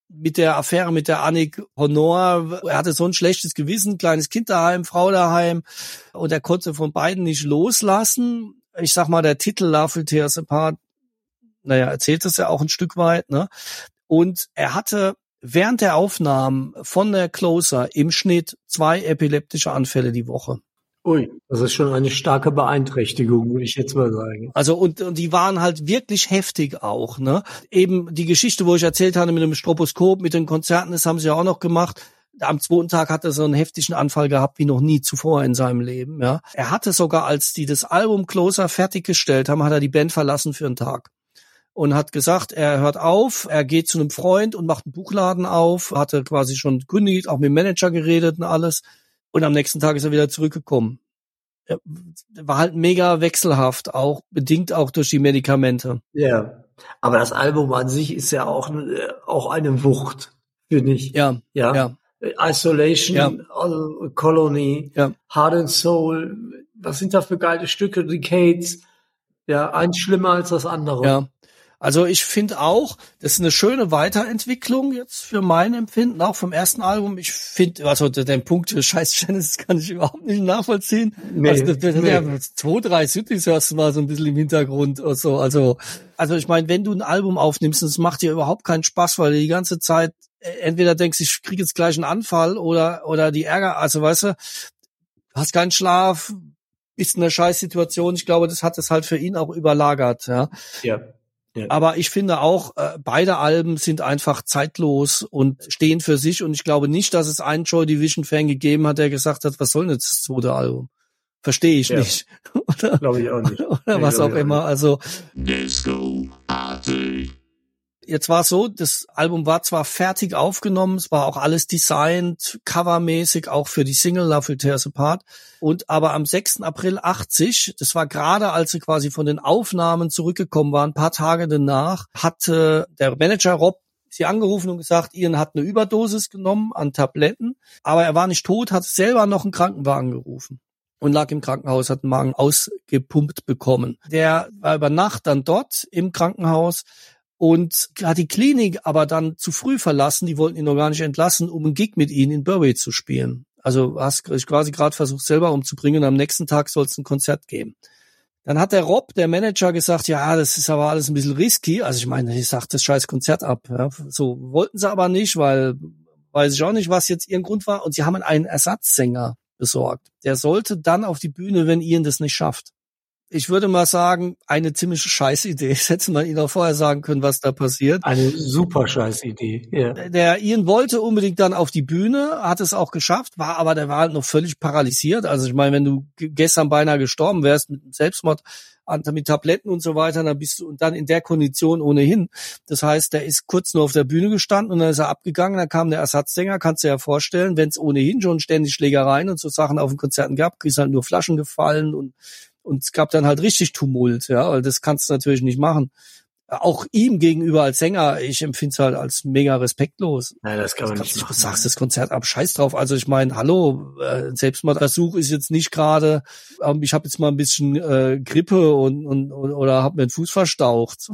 mit der Affäre mit der Annick Honor. Er hatte so ein schlechtes Gewissen, kleines Kind daheim, Frau daheim, und er konnte von beiden nicht loslassen. Ich sag mal, der Titel Love Will Tear Us Apart, erzählt das ja auch ein Stück weit, ne? Und er hatte während der Aufnahmen von der Closer im Schnitt 2 epileptische Anfälle die Woche. Ui, das ist schon eine starke Beeinträchtigung, würde ich jetzt mal sagen. Also und die waren halt wirklich heftig auch, ne? Eben die Geschichte, wo ich erzählt hatte mit dem Stroboskop, mit den Konzerten, das haben sie ja auch noch gemacht. Am 2. Tag hat er so einen heftigen Anfall gehabt wie noch nie zuvor in seinem Leben, ja. Er hatte sogar, als die das Album Closer fertiggestellt haben, hat er die Band verlassen für einen Tag. Und hat gesagt, er hört auf, er geht zu einem Freund und macht einen Buchladen auf, hatte quasi schon gekündigt, auch mit dem Manager geredet und alles. Und am nächsten Tag ist er wieder zurückgekommen. Er war halt mega wechselhaft, auch bedingt auch durch die Medikamente. Ja, aber das Album an sich ist ja auch eine Wucht, finde ich. Ja. Isolation, Colony, Heart and Soul, was sind da für geile Stücke, Decades, ja, eins schlimmer als das andere. Ja. Also ich finde auch, das ist eine schöne Weiterentwicklung jetzt für mein Empfinden, auch vom ersten Album. Ich finde, also den Punkt, scheiß Genesis kann ich überhaupt nicht nachvollziehen. Nee, also, 2, 3 Cities hörst du mal so ein bisschen im Hintergrund oder so. Also ich meine, wenn du ein Album aufnimmst, das macht dir überhaupt keinen Spaß, weil du die ganze Zeit entweder denkst, ich kriege jetzt gleich einen Anfall oder die Ärger, also weißt du, hast keinen Schlaf, bist in einer Scheißsituation. Ich glaube, das hat es halt für ihn auch überlagert, ja. Ja. Ja. Aber ich finde auch, beide Alben sind einfach zeitlos und stehen für sich. Und ich glaube nicht, dass es einen Joy Division-Fan gegeben hat, der gesagt hat, was soll denn jetzt das 2. Album? Verstehe ich nicht. Glaube ich auch nicht. Oder was auch immer. Also Disco Party. Jetzt war es so, das Album war zwar fertig aufgenommen, es war auch alles designt, covermäßig, auch für die Single Love Will Tear Us Apart. Und aber am 6. April 80, das war gerade, als sie quasi von den Aufnahmen zurückgekommen waren, ein paar Tage danach, hatte der Manager Rob sie angerufen und gesagt, Ian hat eine Überdosis genommen an Tabletten, aber er war nicht tot, hat selber noch einen Krankenwagen gerufen und lag im Krankenhaus, hat den Magen ausgepumpt bekommen. Der war über Nacht dann dort im Krankenhaus und hat die Klinik aber dann zu früh verlassen, die wollten ihn noch gar nicht entlassen, um einen Gig mit ihnen in Burway zu spielen. Also hast quasi gerade versucht, selber umzubringen, und am nächsten Tag soll es ein Konzert geben. Dann hat der Rob, der Manager, gesagt, ja, das ist aber alles ein bisschen risky. Also ich meine, ich sag das scheiß Konzert ab. Ja. So wollten sie aber nicht, weil weiß ich auch nicht, was jetzt ihr Grund war. Und sie haben einen Ersatzsänger besorgt. Der sollte dann auf die Bühne, wenn Ian das nicht schafft. Ich würde mal sagen, eine ziemlich scheiß Idee. Das hätte man ihnen auch vorher sagen können, was da passiert. Eine super scheiß Idee, ja. Der Ian wollte unbedingt dann auf die Bühne, hat es auch geschafft, der war halt noch völlig paralysiert. Also ich meine, wenn du gestern beinahe gestorben wärst mit Selbstmord, mit Tabletten und so weiter, dann bist du und dann in der Kondition ohnehin. Das heißt, der ist kurz nur auf der Bühne gestanden und dann ist er abgegangen, dann kam der Ersatzsänger, kannst du dir ja vorstellen, wenn es ohnehin schon ständig Schlägereien und so Sachen auf den Konzerten gab, ist halt nur Flaschen gefallen und es gab dann halt richtig Tumult, ja, weil das kannst du natürlich nicht machen. Auch ihm gegenüber als Sänger, ich empfinde es halt als mega respektlos. Nein, das kann man nicht machen. Du sagst das Konzert ab, scheiß drauf. Also ich meine, hallo, Selbstmordversuch ist jetzt nicht gerade, ich habe jetzt mal ein bisschen Grippe oder habe mir den Fuß verstaucht.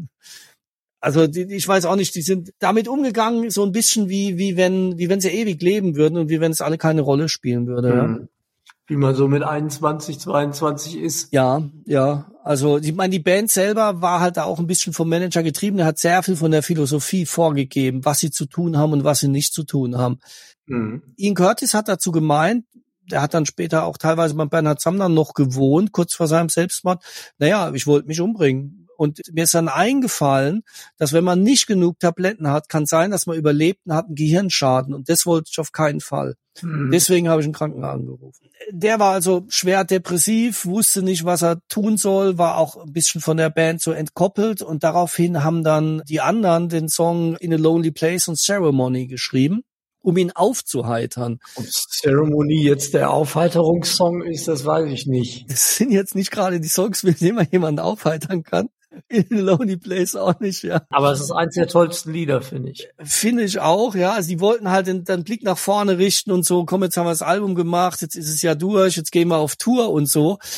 Also ich weiß auch nicht, die sind damit umgegangen so ein bisschen wie wenn sie ewig leben würden und wie wenn es alle keine Rolle spielen würde. Ja. Wie man so mit 21, 22 ist. Ja. Also ich meine, die Band selber war halt da auch ein bisschen vom Manager getrieben. Der hat sehr viel von der Philosophie vorgegeben, was sie zu tun haben und was sie nicht zu tun haben. Ian Curtis hat dazu gemeint, der hat dann später auch teilweise bei Bernhard Sumner noch gewohnt, kurz vor seinem Selbstmord. Naja, ich wollte mich umbringen. Und mir ist dann eingefallen, dass wenn man nicht genug Tabletten hat, kann sein, dass man überlebt und hat einen Gehirnschaden. Und das wollte ich auf keinen Fall. Deswegen habe ich einen Krankenwagen gerufen. Der war also schwer depressiv, wusste nicht, was er tun soll, war auch ein bisschen von der Band so entkoppelt. Und daraufhin haben dann die anderen den Song In a Lonely Place und Ceremony geschrieben, um ihn aufzuheitern. Ob Ceremony jetzt der Aufheiterungssong ist, das weiß ich nicht. Das sind jetzt nicht gerade die Songs, mit denen man jemanden aufheitern kann. In a Lonely Place auch nicht, ja. Aber es ist eins der tollsten Lieder, finde ich. Finde ich auch, ja. Also die wollten halt den Blick nach vorne richten und so, komm, jetzt haben wir das Album gemacht, jetzt ist es ja durch, jetzt gehen wir auf Tour und so.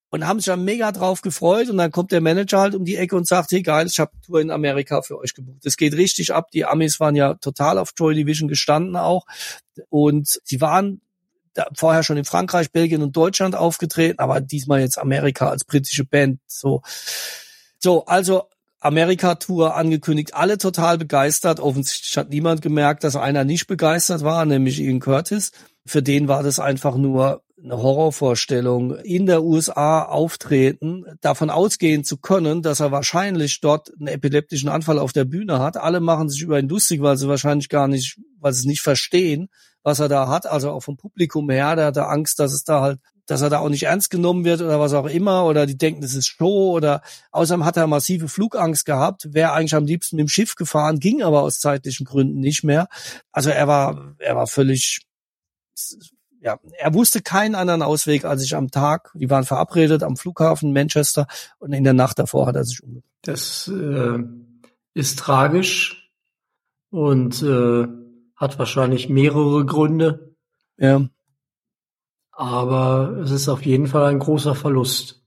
und haben sich dann mega drauf gefreut und dann kommt der Manager halt um die Ecke und sagt, hey geil, ich habe Tour in Amerika für euch gebucht. Das geht richtig ab. Die Amis waren ja total auf Joy Division gestanden auch und sie waren vorher schon in Frankreich, Belgien und Deutschland aufgetreten, aber diesmal jetzt Amerika als britische Band. So, also Amerika-Tour angekündigt, alle total begeistert. Offensichtlich hat niemand gemerkt, dass einer nicht begeistert war, nämlich Ian Curtis. Für den war das einfach nur eine Horrorvorstellung, in der USA auftreten, davon ausgehen zu können, dass er wahrscheinlich dort einen epileptischen Anfall auf der Bühne hat. Alle machen sich über ihn lustig, weil sie wahrscheinlich weil sie es nicht verstehen, was er da hat. Also auch vom Publikum her, der hatte Angst, dass er da auch nicht ernst genommen wird oder was auch immer, oder die denken, das ist Show, oder außerdem hat er massive Flugangst gehabt, wäre eigentlich am liebsten mit dem Schiff gefahren, ging aber aus zeitlichen Gründen nicht mehr. Also er war völlig, ja, er wusste keinen anderen Ausweg, als sich am Tag, die waren verabredet am Flughafen Manchester, und in der Nacht davor hat er sich umgebracht. Das ist tragisch und hat wahrscheinlich mehrere Gründe. Ja. Aber es ist auf jeden Fall ein großer Verlust.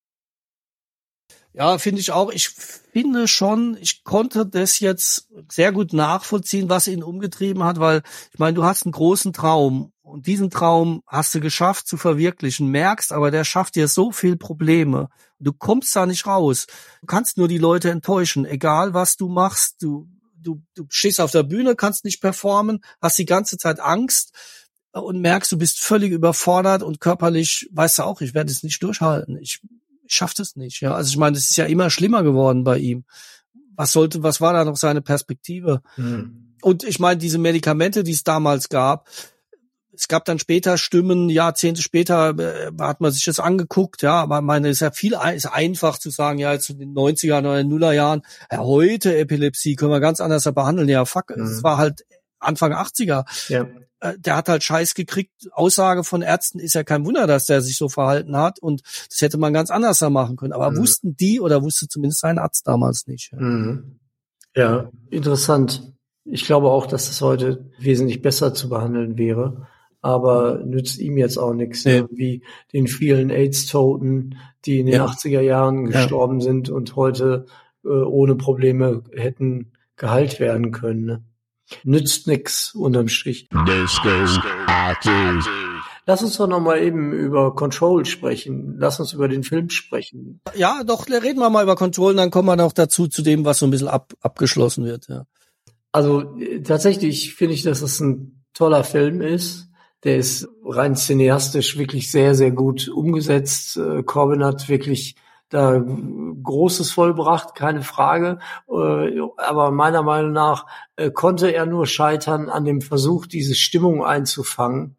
Ja, finde ich auch. Ich finde schon, ich konnte das jetzt sehr gut nachvollziehen, was ihn umgetrieben hat, weil, ich meine, du hast einen großen Traum und diesen Traum hast du geschafft zu verwirklichen, merkst, aber der schafft dir so viel Probleme. Du kommst da nicht raus. Du kannst nur die Leute enttäuschen, egal was du machst. Du stehst auf der Bühne, kannst nicht performen, hast die ganze Zeit Angst und merkst, du bist völlig überfordert und körperlich, weißt du auch, ich werde es nicht durchhalten. Ich schaff das nicht. Ja, also ich meine, es ist ja immer schlimmer geworden bei ihm. Was war da noch seine Perspektive? Und ich meine, diese Medikamente, die es damals gab, es gab dann später Stimmen, Jahrzehnte später hat man sich das angeguckt, ja, aber meine, ist einfach zu sagen, ja, jetzt in den 90ern oder den Nullerjahren, ja, heute Epilepsie können wir ganz anders behandeln. Ja, fuck, es war halt Anfang 80er. Ja. Der hat halt Scheiß gekriegt. Aussage von Ärzten ist ja kein Wunder, dass der sich so verhalten hat, und das hätte man ganz anders da machen können. Aber wussten die, oder wusste zumindest sein Arzt damals nicht. Ja. Ja, interessant. Ich glaube auch, dass das heute wesentlich besser zu behandeln wäre. Aber nützt ihm jetzt auch nichts, wie den vielen AIDS-Toten, die in den 80er Jahren gestorben sind und heute ohne Probleme hätten geheilt werden können. Ne? Nützt nix unterm Strich. Lass uns doch noch mal eben über Control sprechen. Lass uns über den Film sprechen. Ja, doch, reden wir mal über Control, und dann kommen wir noch dazu, zu dem, was so ein bisschen abgeschlossen wird. Ja. Also tatsächlich finde ich, dass es ein toller Film ist. Der ist rein cineastisch wirklich sehr, sehr gut umgesetzt. Corbin hat wirklich da Großes vollbracht, keine Frage. Aber meiner Meinung nach konnte er nur scheitern an dem Versuch, diese Stimmung einzufangen,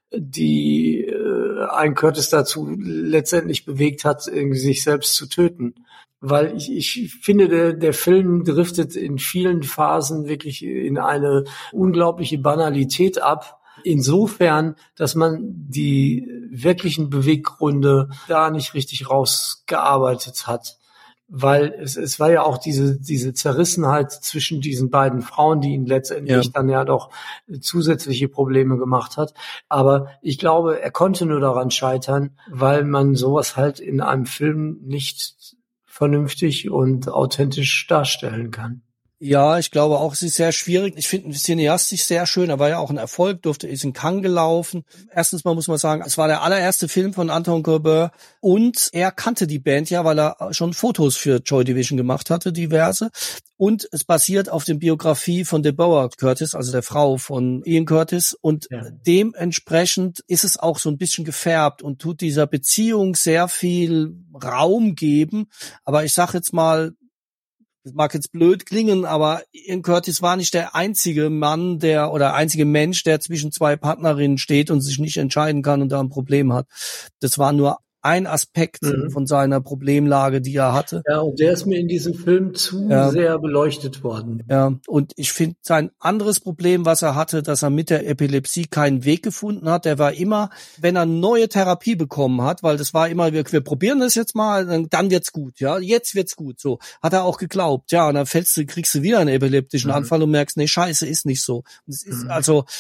die einen Curtis dazu letztendlich bewegt hat, irgendwie sich selbst zu töten. Weil ich finde, der Film driftet in vielen Phasen wirklich in eine unglaubliche Banalität ab. Insofern, dass man die wirklichen Beweggründe da nicht richtig rausgearbeitet hat. Weil es war ja auch diese Zerrissenheit zwischen diesen beiden Frauen, die ihn letztendlich dann ja doch zusätzliche Probleme gemacht hat. Aber ich glaube, er konnte nur daran scheitern, weil man sowas halt in einem Film nicht vernünftig und authentisch darstellen kann. Ja, ich glaube auch, es ist sehr schwierig. Ich finde ihn cineastisch sehr schön. Er war ja auch ein Erfolg, ist in Cannes gelaufen. Erstens mal muss man sagen, es war der allererste Film von Anton Corbijn, und er kannte die Band ja, weil er schon Fotos für Joy Division gemacht hatte, diverse. Und es basiert auf der Biografie von Deborah Curtis, also der Frau von Ian Curtis. Und dementsprechend ist es auch so ein bisschen gefärbt und tut dieser Beziehung sehr viel Raum geben. Aber ich sag jetzt mal, das mag jetzt blöd klingen, aber Ian Curtis war nicht der einzige Mann, einzige Mensch, der zwischen zwei Partnerinnen steht und sich nicht entscheiden kann und da ein Problem hat. Das war nur ein Aspekt von seiner Problemlage, die er hatte. Ja, und der ist mir in diesem Film zu sehr beleuchtet worden. Ja, und ich finde, sein anderes Problem, was er hatte, dass er mit der Epilepsie keinen Weg gefunden hat, der war immer, wenn er neue Therapie bekommen hat, weil das war immer, wir probieren das jetzt mal, dann wird's gut, ja, jetzt wird's gut, so. Hat er auch geglaubt, ja, und dann kriegst du wieder einen epileptischen Anfall und merkst, nee, scheiße, ist nicht so. Und es ist, also,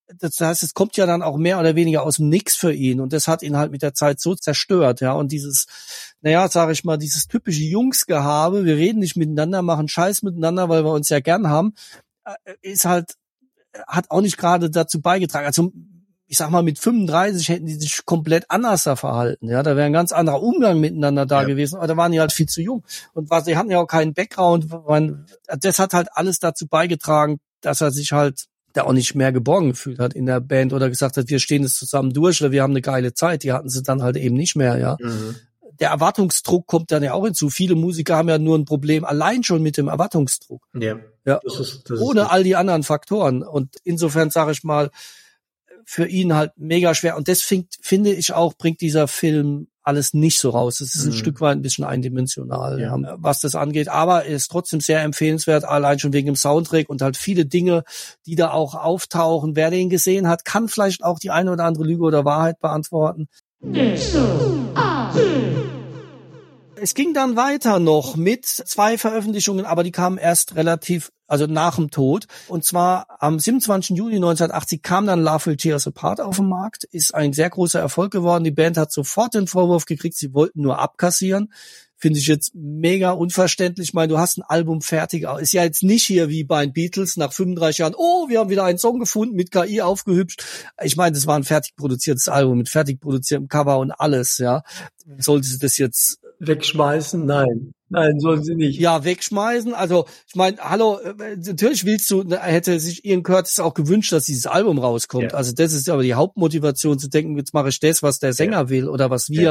das heißt, es kommt ja dann auch mehr oder weniger aus dem Nix für ihn und das hat ihn halt mit der Zeit so zerstört, ja, und dieses, sage ich mal, dieses typische Jungsgehabe, wir reden nicht miteinander, machen Scheiß miteinander, weil wir uns ja gern haben, ist halt, hat auch nicht gerade dazu beigetragen, also ich sag mal, mit 35 hätten die sich komplett anders da verhalten, ja, da wäre ein ganz anderer Umgang miteinander da gewesen, aber da waren die halt viel zu jung und sie hatten ja auch keinen Background, das hat halt alles dazu beigetragen, dass er sich halt da auch nicht mehr geborgen gefühlt hat in der Band oder gesagt hat, wir stehen es zusammen durch oder wir haben eine geile Zeit, die hatten sie dann halt eben nicht mehr, ja. Mhm. Der Erwartungsdruck kommt dann ja auch hinzu. Viele Musiker haben ja nur ein Problem allein schon mit dem Erwartungsdruck. Ja. Das ohne all die anderen Faktoren. Und insofern sage ich mal, für ihn halt mega schwer. Und das finde ich auch, bringt dieser Film alles nicht so raus. Es ist ein Stück weit ein bisschen eindimensional, was das angeht. Aber er ist trotzdem sehr empfehlenswert, allein schon wegen dem Soundtrack und halt viele Dinge, die da auch auftauchen. Wer den gesehen hat, kann vielleicht auch die eine oder andere Lüge oder Wahrheit beantworten. Es ging dann weiter noch mit 2 Veröffentlichungen, aber die kamen erst nach dem Tod. Und zwar am 27. Juni 1980 kam dann Love Will Tear Us Apart auf den Markt, ist ein sehr großer Erfolg geworden. Die Band hat sofort den Vorwurf gekriegt, sie wollten nur abkassieren. Finde ich jetzt mega unverständlich. Ich meine, du hast ein Album fertig. Ist ja jetzt nicht hier wie bei den Beatles nach 35 Jahren, wir haben wieder einen Song gefunden, mit KI aufgehübscht. Ich meine, das war ein fertig produziertes Album mit fertig produziertem Cover und alles, ja. Sollte sie das jetzt wegschmeißen? Nein, sollen sie nicht. Ja, wegschmeißen. Also, ich meine, hallo, natürlich hätte sich Ian Curtis auch gewünscht, dass dieses Album rauskommt. Ja. Also, das ist aber die Hauptmotivation zu denken, jetzt mache ich das, was der Sänger will oder was wir.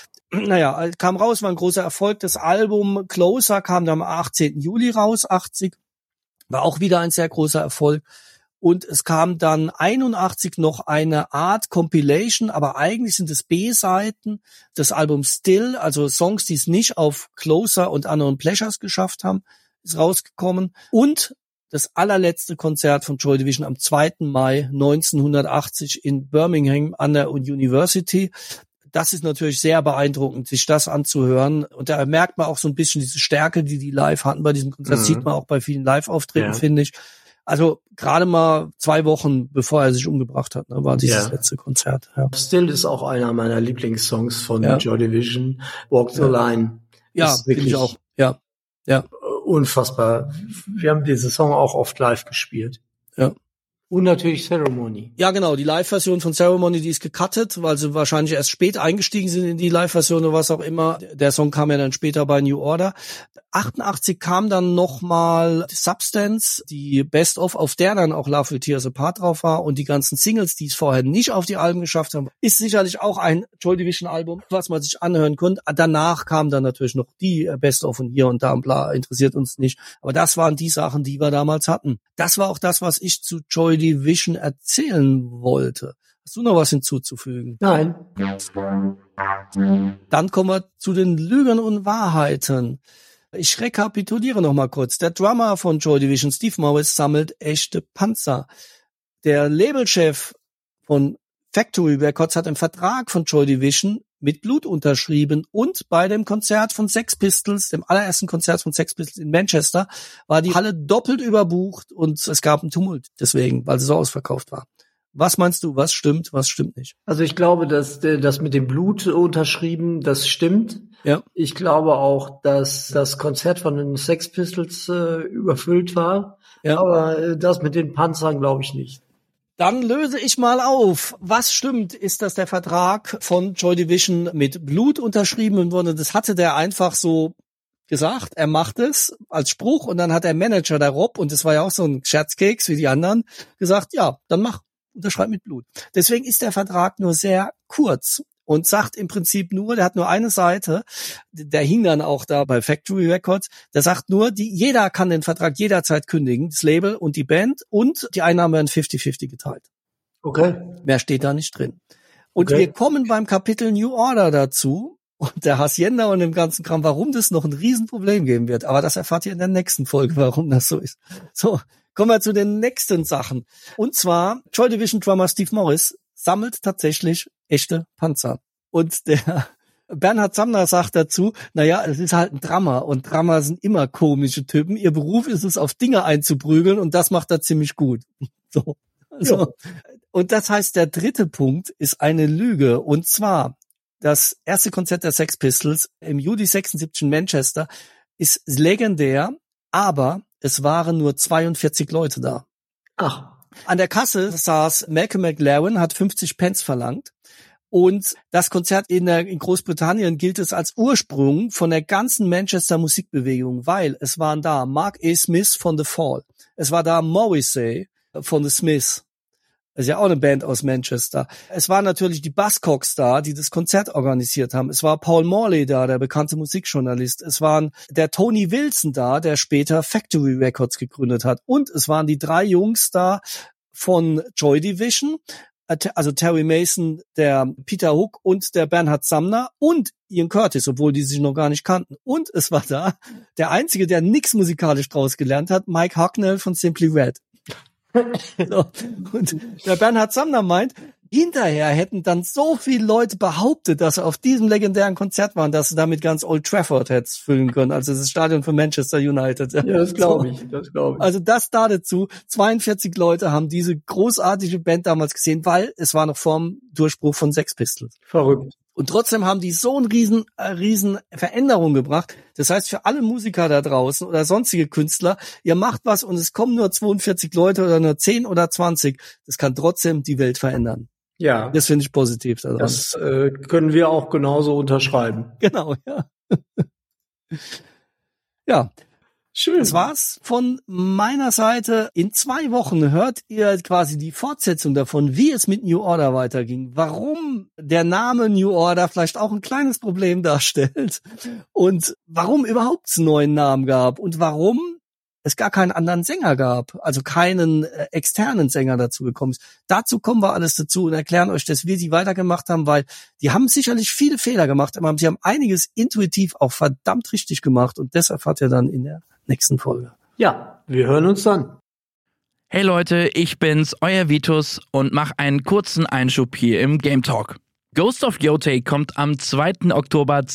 Ja. Kam raus, war ein großer Erfolg. Das Album Closer kam dann am 18. Juli raus, 80. War auch wieder ein sehr großer Erfolg. Und es kam dann 81 noch eine Art Compilation, aber eigentlich sind es B-Seiten des Albums Still, also Songs, die es nicht auf Closer und Unknown Pleasures geschafft haben, ist rausgekommen. Und das allerletzte Konzert von Joy Division am 2. Mai 1980 in Birmingham an der University. Das ist natürlich sehr beeindruckend, sich das anzuhören. Und da merkt man auch so ein bisschen diese Stärke, die live hatten bei diesem Konzert. Das sieht man auch bei vielen Live-Auftritten, finde ich. Also gerade mal 2 Wochen, bevor er sich umgebracht hat, war dieses letzte Konzert. Ja. Still ist auch einer meiner Lieblingssongs von Joy Division. Walk the Line. Ja, finde ich auch. Ja. Unfassbar. Wir haben diesen Song auch oft live gespielt. Ja. Und natürlich Ceremony. Ja, genau, die Live-Version von Ceremony, die ist gecuttet, weil sie wahrscheinlich erst spät eingestiegen sind in die Live-Version oder was auch immer. Der Song kam ja dann später bei New Order. 88 kam dann nochmal Substance, die Best-of, auf der dann auch Love Will Tear Us Apart drauf war, und die ganzen Singles, die es vorher nicht auf die Alben geschafft haben, ist sicherlich auch ein Joy Division Album, was man sich anhören konnte. Danach kam dann natürlich noch die Best-of von hier und da und bla, interessiert uns nicht. Aber das waren die Sachen, die wir damals hatten. Das war auch das, was ich zu Joy Division erzählen wollte. Hast du noch was hinzuzufügen? Nein. Dann kommen wir zu den Lügen und Wahrheiten. Ich rekapituliere noch mal kurz. Der Drummer von Joy Division, Steve Morris, sammelt echte Panzer. Der Labelchef von Factory Records hat einen Vertrag von Joy Division mit Blut unterschrieben, und bei dem Konzert von Sex Pistols, dem allerersten Konzert von Sex Pistols in Manchester, war die Halle doppelt überbucht und es gab einen Tumult deswegen, weil sie so ausverkauft war. Was meinst du, was stimmt nicht? Also ich glaube, dass das mit dem Blut unterschrieben, das stimmt. Ja. Ich glaube auch, dass das Konzert von den Sex Pistols überfüllt war. Ja. Aber das mit den Panzern glaube ich nicht. Dann löse ich mal auf. Was stimmt, ist, dass der Vertrag von Joy Division mit Blut unterschrieben wurde. Das hatte der einfach so gesagt. Er macht es als Spruch, und dann hat der Manager, der Rob, und das war ja auch so ein Scherzkeks wie die anderen, gesagt, ja, dann mach, unterschreib mit Blut. Deswegen ist der Vertrag nur sehr kurz und sagt im Prinzip nur, der hat nur eine Seite, der hing dann auch da bei Factory Records, der sagt nur, jeder kann den Vertrag jederzeit kündigen, das Label und die Band, und die Einnahmen werden 50-50 geteilt. Okay. Mehr steht da nicht drin. Und wir kommen beim Kapitel New Order dazu, und der Hacienda und dem ganzen Kram, warum das noch ein Riesenproblem geben wird. Aber das erfahrt ihr in der nächsten Folge, warum das so ist. So, kommen wir zu den nächsten Sachen. Und zwar, Joy Division Drummer Steve Morris sammelt tatsächlich echte Panzer. Und der Bernhard Samner sagt dazu, naja, es ist halt ein Drummer, und Drummer sind immer komische Typen. Ihr Beruf ist es, auf Dinge einzuprügeln, und das macht er ziemlich gut. So. Also, Und das heißt, der dritte Punkt ist eine Lüge. Und zwar, das erste Konzert der Sex Pistols im Juli 76 in Manchester ist legendär, aber es waren nur 42 Leute da. Ach. An der Kasse saß Malcolm McLaren, hat 50 Pence verlangt. Und das Konzert in Großbritannien gilt es als Ursprung von der ganzen Manchester Musikbewegung, weil es waren da Mark A. Smith von The Fall, es war da Morrissey von The Smiths, das ist ja auch eine Band aus Manchester. Es waren natürlich die Buzzcocks da, die das Konzert organisiert haben. Es war Paul Morley da, der bekannte Musikjournalist. Es waren der Tony Wilson da, der später Factory Records gegründet hat. Und es waren die 3 Jungs da von Joy Division, also Terry Mason, der Peter Hook und der Bernhard Sumner und Ian Curtis, obwohl die sich noch gar nicht kannten. Und es war da der Einzige, der nix musikalisch draus gelernt hat, Mike Hucknall von Simply Red. So. Und der Bernhard Sumner meint, hinterher hätten dann so viele Leute behauptet, dass sie auf diesem legendären Konzert waren, dass sie damit ganz Old Trafford hätte füllen können, also das Stadion von Manchester United. Ja, das glaube ich, Also das da dazu, 42 Leute haben diese großartige Band damals gesehen, weil es war noch vorm Durchbruch von Sex Pistols. Verrückt. Und trotzdem haben die so eine riesen Veränderung gebracht. Das heißt, für alle Musiker da draußen oder sonstige Künstler, ihr macht was und es kommen nur 42 Leute oder nur 10 oder 20. Das kann trotzdem die Welt verändern. Ja. Das finde ich positiv daran. Das können wir auch genauso unterschreiben. Genau, ja. Ja. Schön. Das war's von meiner Seite. In 2 Wochen hört ihr quasi die Fortsetzung davon, wie es mit New Order weiterging, warum der Name New Order vielleicht auch ein kleines Problem darstellt und warum überhaupt es einen neuen Namen gab und warum es gar keinen anderen Sänger gab, also keinen externen Sänger dazu gekommen ist. Dazu kommen wir alles dazu und erklären euch, dass wir sie weitergemacht haben, weil die haben sicherlich viele Fehler gemacht, aber sie haben einiges intuitiv auch verdammt richtig gemacht und das erfahrt ihr dann in der nächsten Folge. Ja, wir hören uns dann. Hey Leute, ich bin's, euer Vitus und mach einen kurzen Einschub hier im Game Talk. Ghost of Yotei kommt am 2. Oktober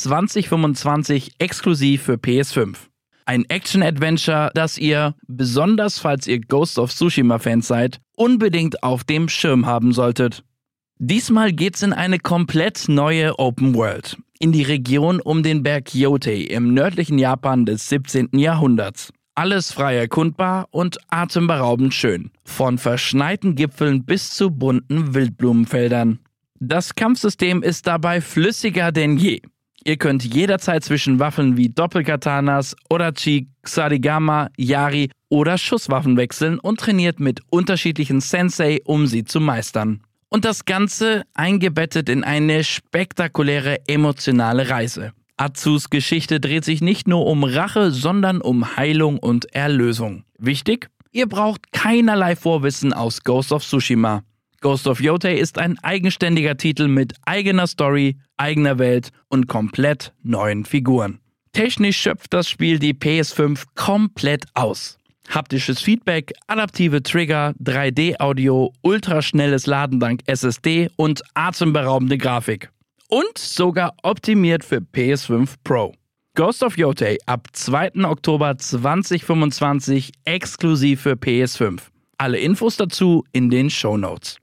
2025 exklusiv für PS5. Ein Action-Adventure, das ihr, besonders falls ihr Ghost of Tsushima-Fans seid, unbedingt auf dem Schirm haben solltet. Diesmal geht's in eine komplett neue Open World, in die Region um den Berg Yotei im nördlichen Japan des 17. Jahrhunderts. Alles frei erkundbar und atemberaubend schön, von verschneiten Gipfeln bis zu bunten Wildblumenfeldern. Das Kampfsystem ist dabei flüssiger denn je. Ihr könnt jederzeit zwischen Waffen wie Doppelkatanas, Odachi, Ksarigama, Yari oder Schusswaffen wechseln und trainiert mit unterschiedlichen Sensei, um sie zu meistern. Und das Ganze eingebettet in eine spektakuläre emotionale Reise. Atsus Geschichte dreht sich nicht nur um Rache, sondern um Heilung und Erlösung. Wichtig? Ihr braucht keinerlei Vorwissen aus Ghost of Tsushima. Ghost of Yotei ist ein eigenständiger Titel mit eigener Story, eigener Welt und komplett neuen Figuren. Technisch schöpft das Spiel die PS5 komplett aus. Haptisches Feedback, adaptive Trigger, 3D-Audio, ultraschnelles Laden dank SSD und atemberaubende Grafik. Und sogar optimiert für PS5 Pro. Ghost of Yotei ab 2. Oktober 2025 exklusiv für PS5. Alle Infos dazu in den Shownotes.